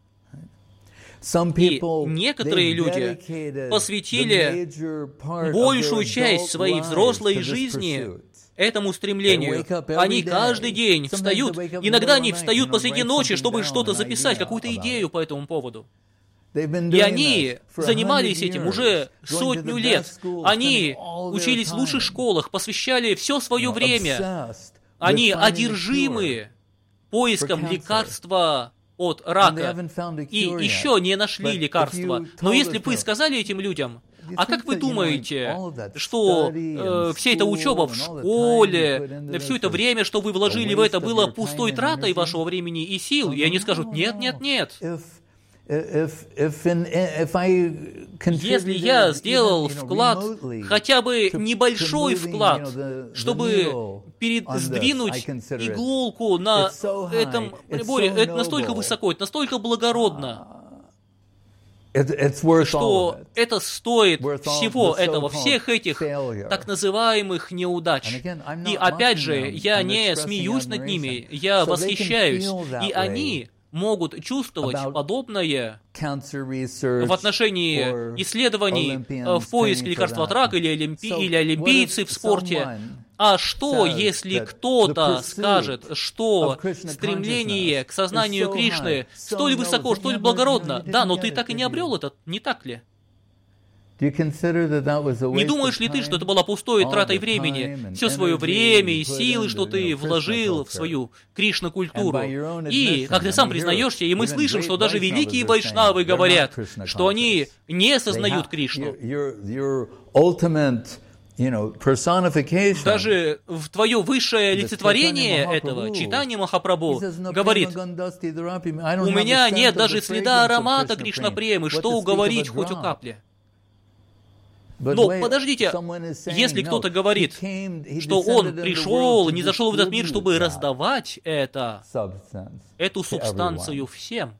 И некоторые люди посвятили большую часть своей взрослой жизни этому стремлению. Они каждый день встают, иногда они встают посреди ночи, чтобы что-то записать, какую-то идею по этому поводу. И они занимались этим уже 100 лет. Они учились в лучших школах, посвящали все свое время. Они одержимы поиском лекарства от рака. И еще не нашли лекарства. Но если бы вы сказали этим людям, а как вы думаете, что вся эта учеба в школе, все это время, что вы вложили в это, было пустой тратой вашего времени и сил? И они скажут, нет. Если я сделал вклад, хотя бы небольшой вклад, чтобы сдвинуть иголку на этом приборе, это настолько высоко, это настолько благородно. что это стоит всего этого, всех этих так называемых неудач. И опять же, я не смеюсь над ними, я восхищаюсь. И они могут чувствовать подобное в отношении исследований в поиске лекарства от рака или олимпийцы в спорте. А что, если кто-то скажет, что стремление к сознанию Кришны столь высоко, столь благородно? Да, но ты так и не обрел это, не так ли? Не думаешь ли ты, что это была пустой тратой времени? Все свое время и силы, что ты вложил в свою Кришна-культуру. И, как ты сам признаешься, и мы слышим, что даже великие вайшнавы говорят, что они не осознают Кришну. Даже в твое высшее олицетворение этого, Чайтанья Махапрабху говорит, у меня нет даже следа аромата Кришна-премы, что уговорить хоть у капли. Но подождите, если кто-то говорит, что он пришел, не зашел в этот мир, чтобы раздавать эту субстанцию всем,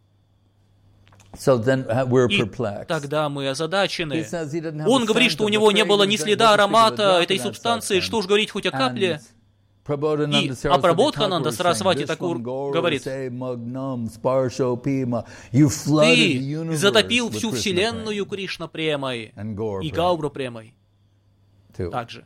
и тогда мы озадачены. Он говорит, что у него не было ни следа аромата этой субстанции, что уж говорить хоть о капле. И Прабодхананда Сарасвати Такур говорит, ты затопил всю вселенную Кришна-премой и Гаура-премой также.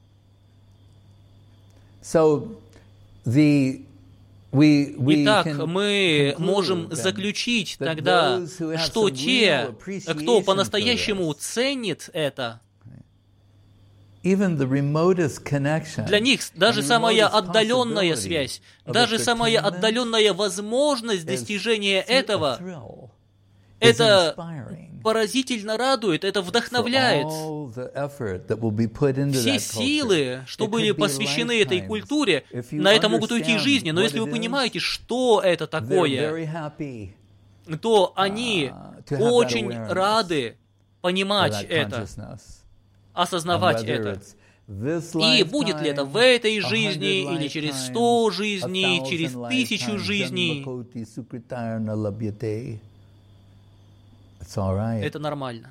Итак, мы можем заключить тогда, что те, кто по-настоящему ценит это, для них даже самая отдаленная связь, даже самая отдаленная возможность достижения этого, это поразительно радует, это вдохновляет. Все силы, что были посвящены этой культуре, на это могут уйти жизни, но если вы понимаете, что это такое, то они очень рады понимать это, осознавать это. И будет ли это в этой жизни, или через 100 жизней, через 1000 жизней, это нормально.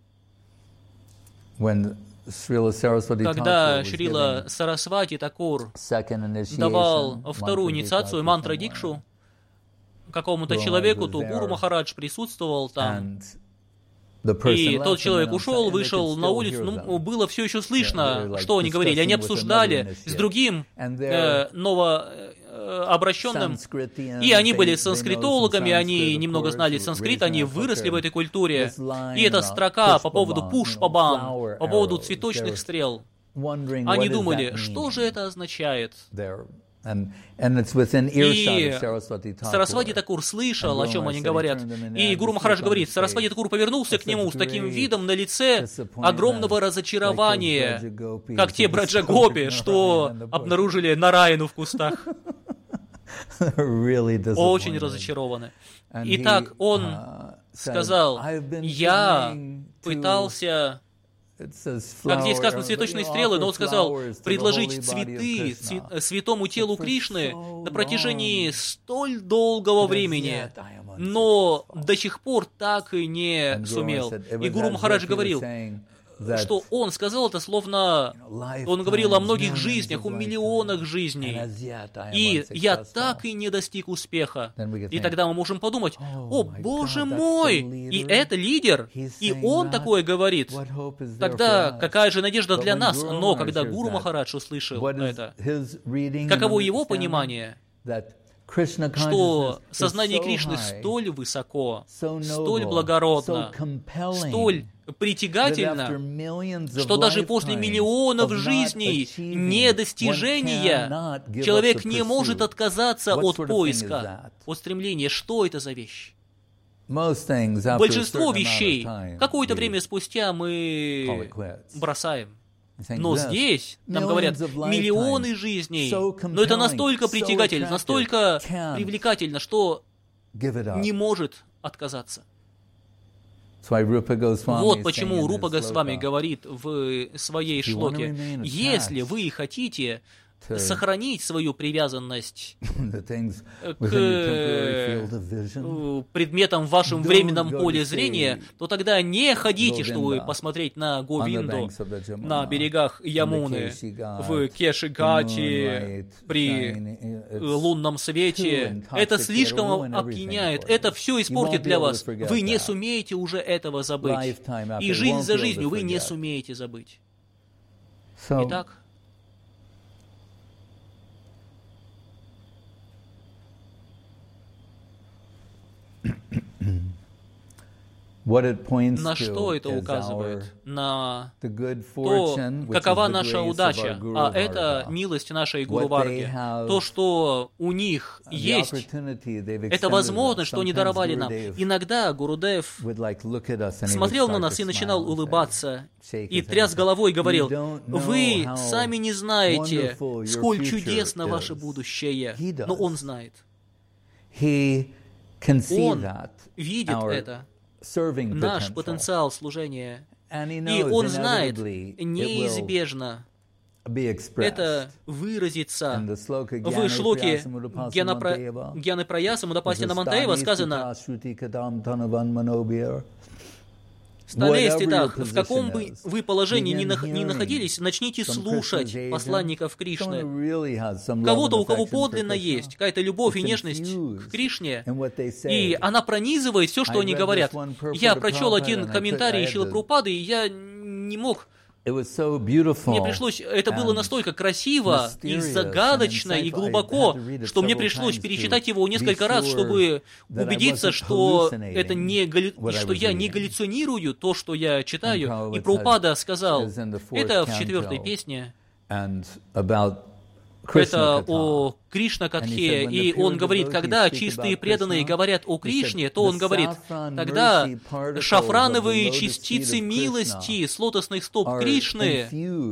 Когда Шрила Сарасвати Такур давал вторую инициацию, мантра-дикшу, какому-то человеку, то Гуру Махарадж присутствовал там, и тот человек ушел, вышел на улицу, было все еще слышно, что они говорили. Они обсуждали с другим новообращенным, и они были санскритологами, они немного знали санскрит, они выросли в этой культуре. И эта строка по поводу пушпабам, по поводу цветочных стрел, они думали, что же это означает? И Сарасвати Такур слышал, о чем они говорят. И Гуру Махарадж говорит, Сарасвати Такур повернулся к нему с таким видом на лице огромного разочарования, как те Браджа-гопи, что обнаружили Нараяну в кустах. Очень разочарованы. Итак, он сказал, я пытался... Как здесь сказано, цветочные стрелы, но он сказал, предложить цветы святому телу Кришны на протяжении столь долгого времени, но до сих пор так и не сумел. И Гуру Махарадж говорил, что он сказал это словно... Он говорил о многих жизнях, о миллионах жизней. И я так и не достиг успеха. И тогда мы можем подумать, о, Боже мой! И это лидер, и он такое говорит. Тогда какая же надежда для нас? Но когда Гуру Махарадж услышал это, каково его понимание? Что сознание Кришны столь высоко, столь благородно, столь притягательно, что даже после миллионов жизней недостижения человек не может отказаться от поиска, от стремления. Что это за вещь? Большинство вещей какое-то время спустя мы бросаем. Но здесь, там говорят, миллионы жизней, но это настолько притягательно, настолько привлекательно, что не может отказаться. Вот почему Рупа Госвами говорит в своей шлоке, если вы хотите сохранить свою привязанность к предметам в вашем временном поле зрения, то тогда не ходите, чтобы посмотреть на Говинду на берегах Ямуны, в Кеши-Гати, при лунном свете. Это слишком опьяняет, это все испортит для вас. Вы не сумеете уже этого забыть. И жизнь за жизнью вы не сумеете забыть. Итак, на что это указывает? На то, какова наша удача, а это милость нашей Гуру Варги. То, что у них есть, это возможность, что они даровали нам. Иногда Гурудев смотрел на нас и начинал улыбаться, и тряс головой, говорил: «Вы сами не знаете, сколь чудесно ваше будущее, но Он знает». Он видит это. Наш потенциал служения. И Он знает, неизбежно это выразится. В шлоке Гьяны Праяса Мудапасья Намантаева сказано: на местах, в каком бы вы положении ни находились, начните слушать посланников Кришны. Кого-то, у кого подлинно есть какая-то любовь и нежность к Кришне, и она пронизывает все, что они говорят. Я прочел один комментарий Шрилы Прабхупады, и я не мог... Мне пришлось, это было настолько красиво и загадочно и глубоко, что мне пришлось перечитать его несколько раз, чтобы убедиться, что это что я не галлюцинирую то, что я читаю. И Прабхупада сказал, это в 4-й песне, это о Кришна-катхе, и он говорит, когда чистые преданные говорят о Кришне, то он говорит, тогда шафрановые частицы милости с лотосных стоп Кришны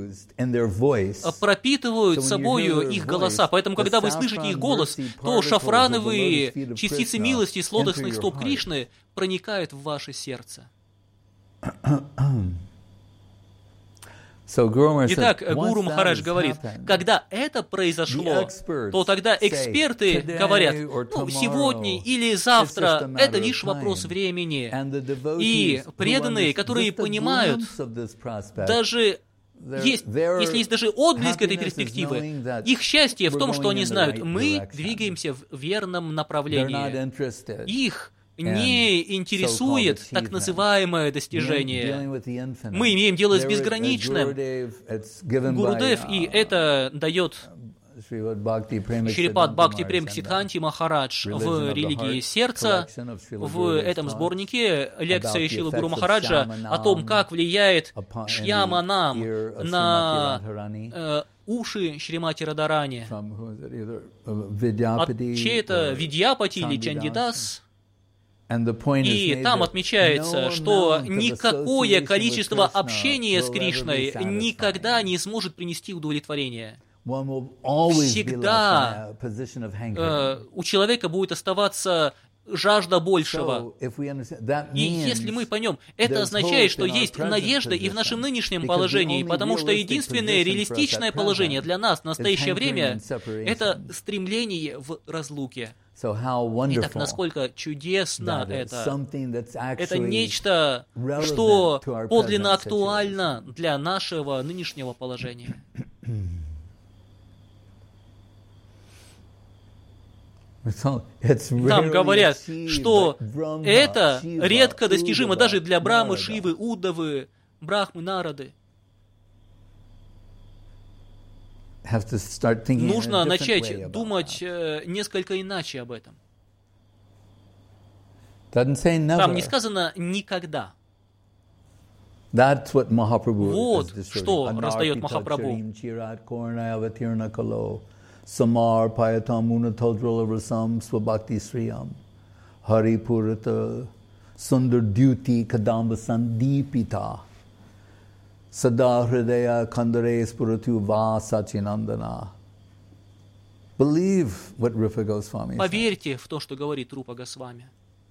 пропитывают собою их голоса. Поэтому, когда вы слышите их голос, то шафрановые частицы милости с лотосных стоп Кришны проникают в ваше сердце. Итак, Гуру Махарадж говорит, когда это произошло, то тогда эксперты говорят, сегодня или завтра, это лишь вопрос времени. И преданные, которые понимают, даже если есть даже отблеск этой перспективы, их счастье в том, что они знают, мы двигаемся в верном направлении. Их не интересует так называемое достижение. Мы имеем дело с безграничным. Гурудев, и это дает Шрипад Бхакти Прем Сиддханти Махарадж в «Религии сердца». В этом сборнике лекция Шрилы Гуру Махараджа о том, как влияет Шьяманам на уши Шримати Радарани. Чей-то Видьяпати или Чандидас. И там отмечается, что никакое количество общения с Кришной никогда не сможет принести удовлетворение. Всегда у человека будет оставаться жажда большего. И если мы поймем, это означает, что есть надежда и в нашем нынешнем положении, потому что единственное реалистичное положение для нас в настоящее время — это стремление в разлуке. Итак, насколько чудесно это. Это нечто, что подлинно актуально для нашего нынешнего положения. Нам говорят, что это редко достижимо даже для Брамы, Шивы, Уддавы, Брахмы, Нарады. Нужно начать думать несколько иначе об этом. Там не сказано «никогда». Вот что раздает Махапрабху. Samar payatam unatodrolavasam swabhakti sriyam haripurata sundar dyuti kadamba sandipita sada hridaya kandare spuratu va sachinandana. Believe what Rupa Goswami said. Поверьте в то, что говорит Рупа Госвами.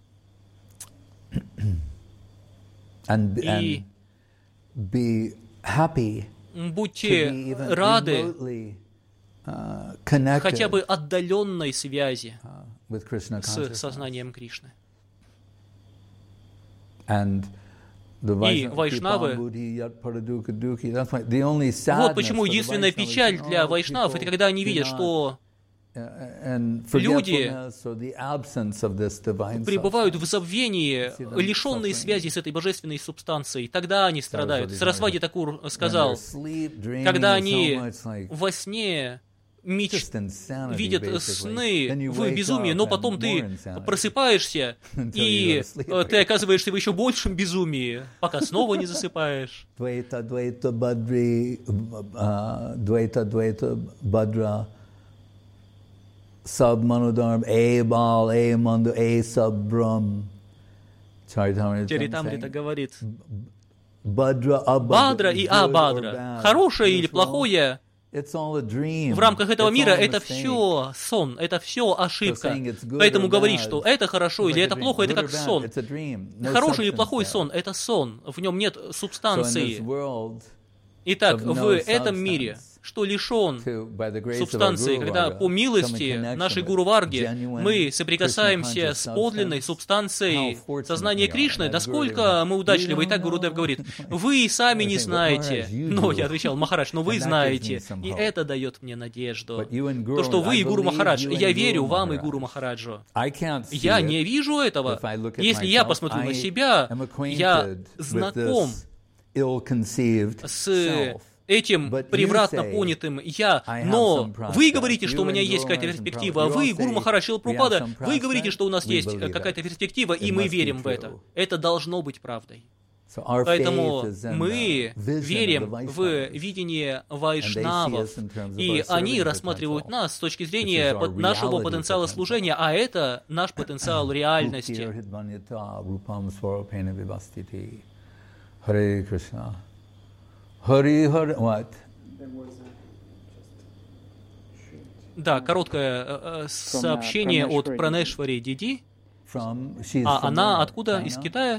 And be happy. Будьте рады хотя бы отдаленной связи с сознанием Кришны. И вайшнавы, вот почему единственная печаль для вайшнавов, это когда они видят, что люди пребывают в забвении, лишенные связи с этой божественной субстанцией. Тогда они страдают. Сарасвати Такур сказал, когда они во сне видят сны в безумии, но потом ты просыпаешься, и ты оказываешься в еще большем безумии, пока снова не засыпаешь. Чаритамрита говорит, Бадра и Абадра, хорошее или плохое, в рамках этого мира это все сон, это все ошибка. Поэтому говорить, что это хорошо или это плохо, это как сон. Хороший или плохой сон – это сон, в нем нет субстанции. Итак, в этом мире, что лишен субстанции, когда по милости нашей Гуру Варги мы соприкасаемся с подлинной субстанцией сознания Кришны, насколько мы удачливы. И так Гурудев говорит, вы сами не знаете. Но я отвечал, Махарадж, но вы знаете. И это дает мне надежду. То, что вы и Гуру Махарадж, я верю вам и Гуру Махараджу. Я не вижу этого. Если я посмотрю на себя, я знаком с этим превратно понятым «я», но вы говорите, что у меня есть какая-то перспектива, а вы, Гуру Махарадж Шрила Прабхупада, вы говорите, что у нас есть какая-то перспектива, и мы верим в это. Это должно быть правдой. Поэтому мы верим в видение вайшнавов, и они рассматривают нас с точки зрения нашего потенциала служения, а это наш потенциал реальности. Харе Кришна. Хари Хари, what? Да, короткое сообщение от Пранешвари Диди. А она откуда? Из Китая?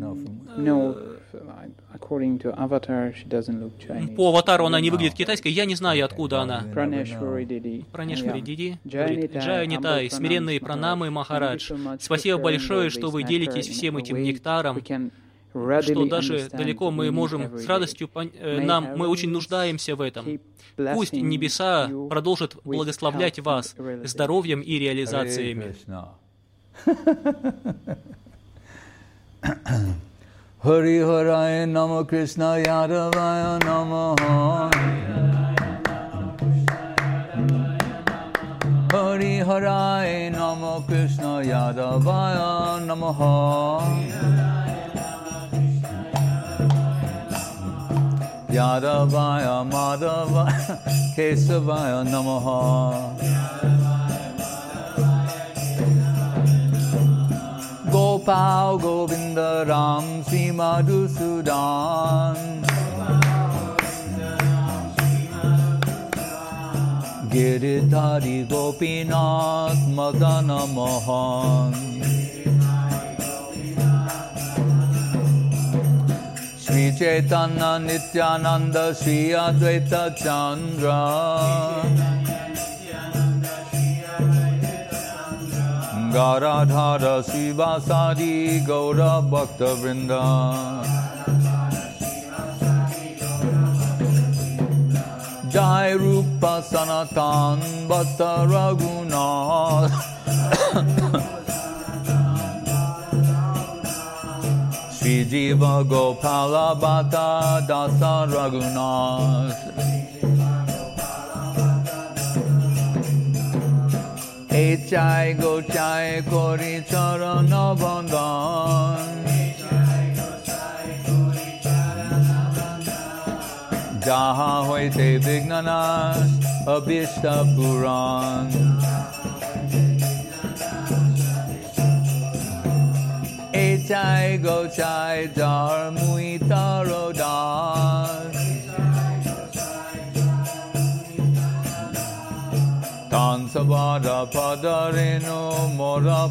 По аватару она не выглядит китайской, я не знаю, откуда она. Пранешвари Диди. Джай Нитай, смиренные пранамы Махарадж. Спасибо большое, что вы делитесь всем этим нектаром, что даже далеко мы можем с радостью, мы очень нуждаемся в этом. Пусть небеса продолжат благословлять вас здоровьем и реализациями. Хари Харая Нама Кришна Ядавая Намаха. Хари Харая Нама Кришна Ядавая Намаha. Yadavaya Madhavaya Kesavaya Namaha. Gopal Govinda Ram Sri Madhusudan. Giridhari Gopinath Madana Mohan. Sri Chaitanya Nityananda Sri Advaita Chandra. Garadhara Srivasadi Gaura Bhakta Vrinda. Jai Rupa Sanatan Bhatta Raghunath. Sri Jiva Gopala Bhatta Dasa Raghunath. Echai Gochai Kori Charana Bandhan. Jaha Hoite Vignanas Abhishta Puran. Echai Gochai Jar Muitarodas. Tansavada Padareno Mora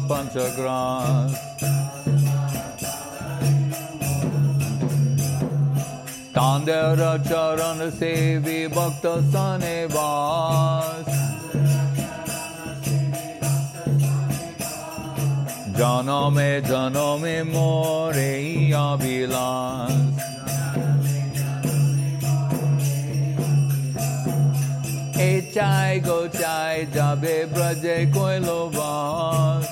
Panchagras. Nandera charan sevi bhakta sane vas. Janame more abhilas. Echai go chai jabe braje koilo vas.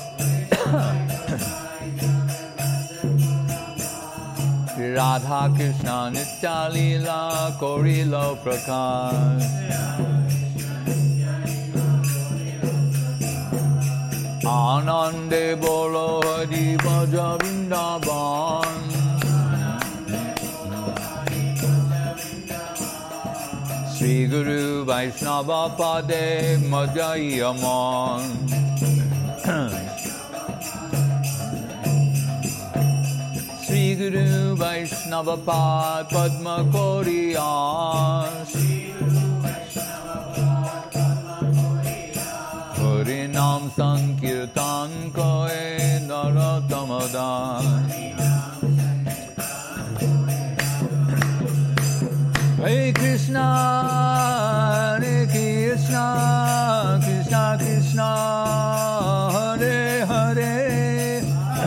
Radha Krishna Nitya Leela Korilo Prakash. Anande Bolo Hari Bhaja Vrindavan. Sri Guru Vaishnava Pade Madhyayaman. Sri Guru Vaishnava Pad Padma Koriyas. Harinam Sankirtan Koe Naratamadan. Hare Krishna, Hare Krishna, Krishna Krishna, Hare Hare.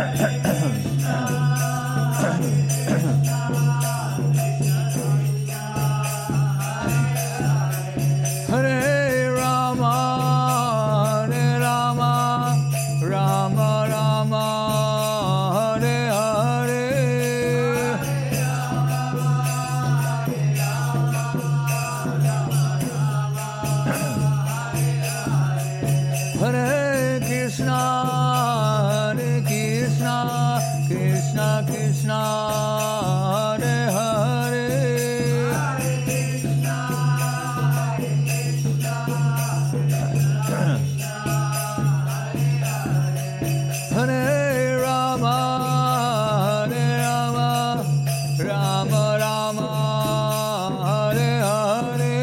Hare Rama, Hare Rama, Rama Rama, Hare Hare. Hare Krishna, Hare Krishna, Krishna Krishna, Hare Hare. Hare Rama, Hare Rama, Rama Rama, Hare Hare.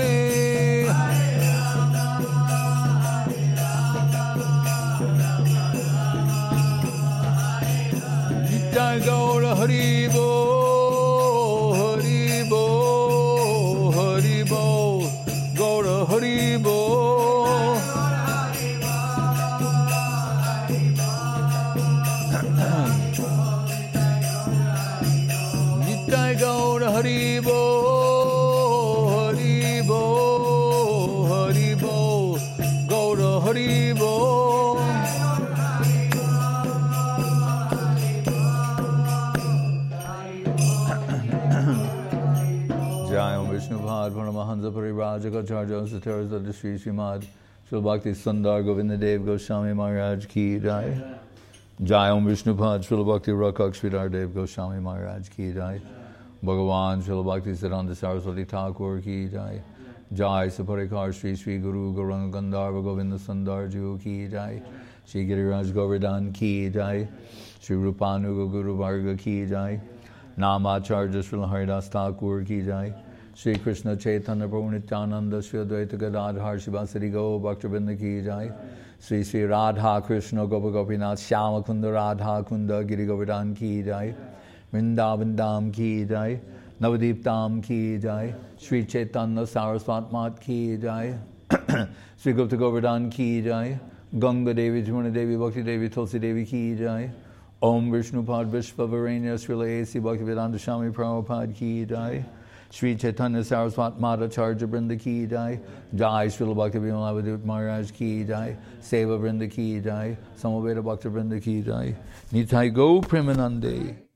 Jai Gaura Hari Bo, Hari Bo, Hari Bo, Gaura Hari Bo. Jai Gaura Hari Bo, Hari Bo, Hari Bo, Gaura Hari Bo. Jai Om Vishnu Bhad Paramahansa Parivraja Acharya Sateras of the Sri Srimad Srila Bhakti Sundar Govinda Dev Goswami Maharaj Ki Jai. Jai Om Vishnu Bhad Srila Bhakti Rakak Sridhar Dev Goswami Maharaj Ki Jai. Bhagavan Srila Bhakti Siddhanta Saraswati Thakur Ki Jai. Jai Saparikar Sri Sri Guru Gauranga Gandharva Govinda Sundar Ju Ki Jai. Shri Giriraj Govardhan Ki Jai. Shri Rupanuga Guru Varga Ki Jai. Namacharya Srila Haridas Thakur Ki Jai. Shri Krishna Chaitanya Prabhu Nityananda Shri Advaita Gadadhar Shivasari Go Bhaktivinoda Ki Jai. Shri Shri Radha Krishna Gopa Gopinath Shyama Kunda Radha Kunda Giri Govardhan Ki Jai. Vrindavan Dham Ki Jai. Navadip Dham Ki Jai. Shri Chaitanya Saraswat Mat Ki Jai. Shri Gupta Govardhan Ki Jai. Ganga Devi Jamuna Devi Bhakti Devi Tulsi Devi Ki Jai. Om Vishnu Pad Vishva Varenya Srila A.C. Bhaktivedanta Swami Prabhupada Ki Jai. Shri Chaitanya Saraswat Madhacharya Brinda Ki Jai. Jai Srila Bhakti Vimalabhadut Maharaj Ki Jai. Seva Brinda Ki Jai. Samaveda Bhakti Brinda Ki Jai. Nitai Go Premanande.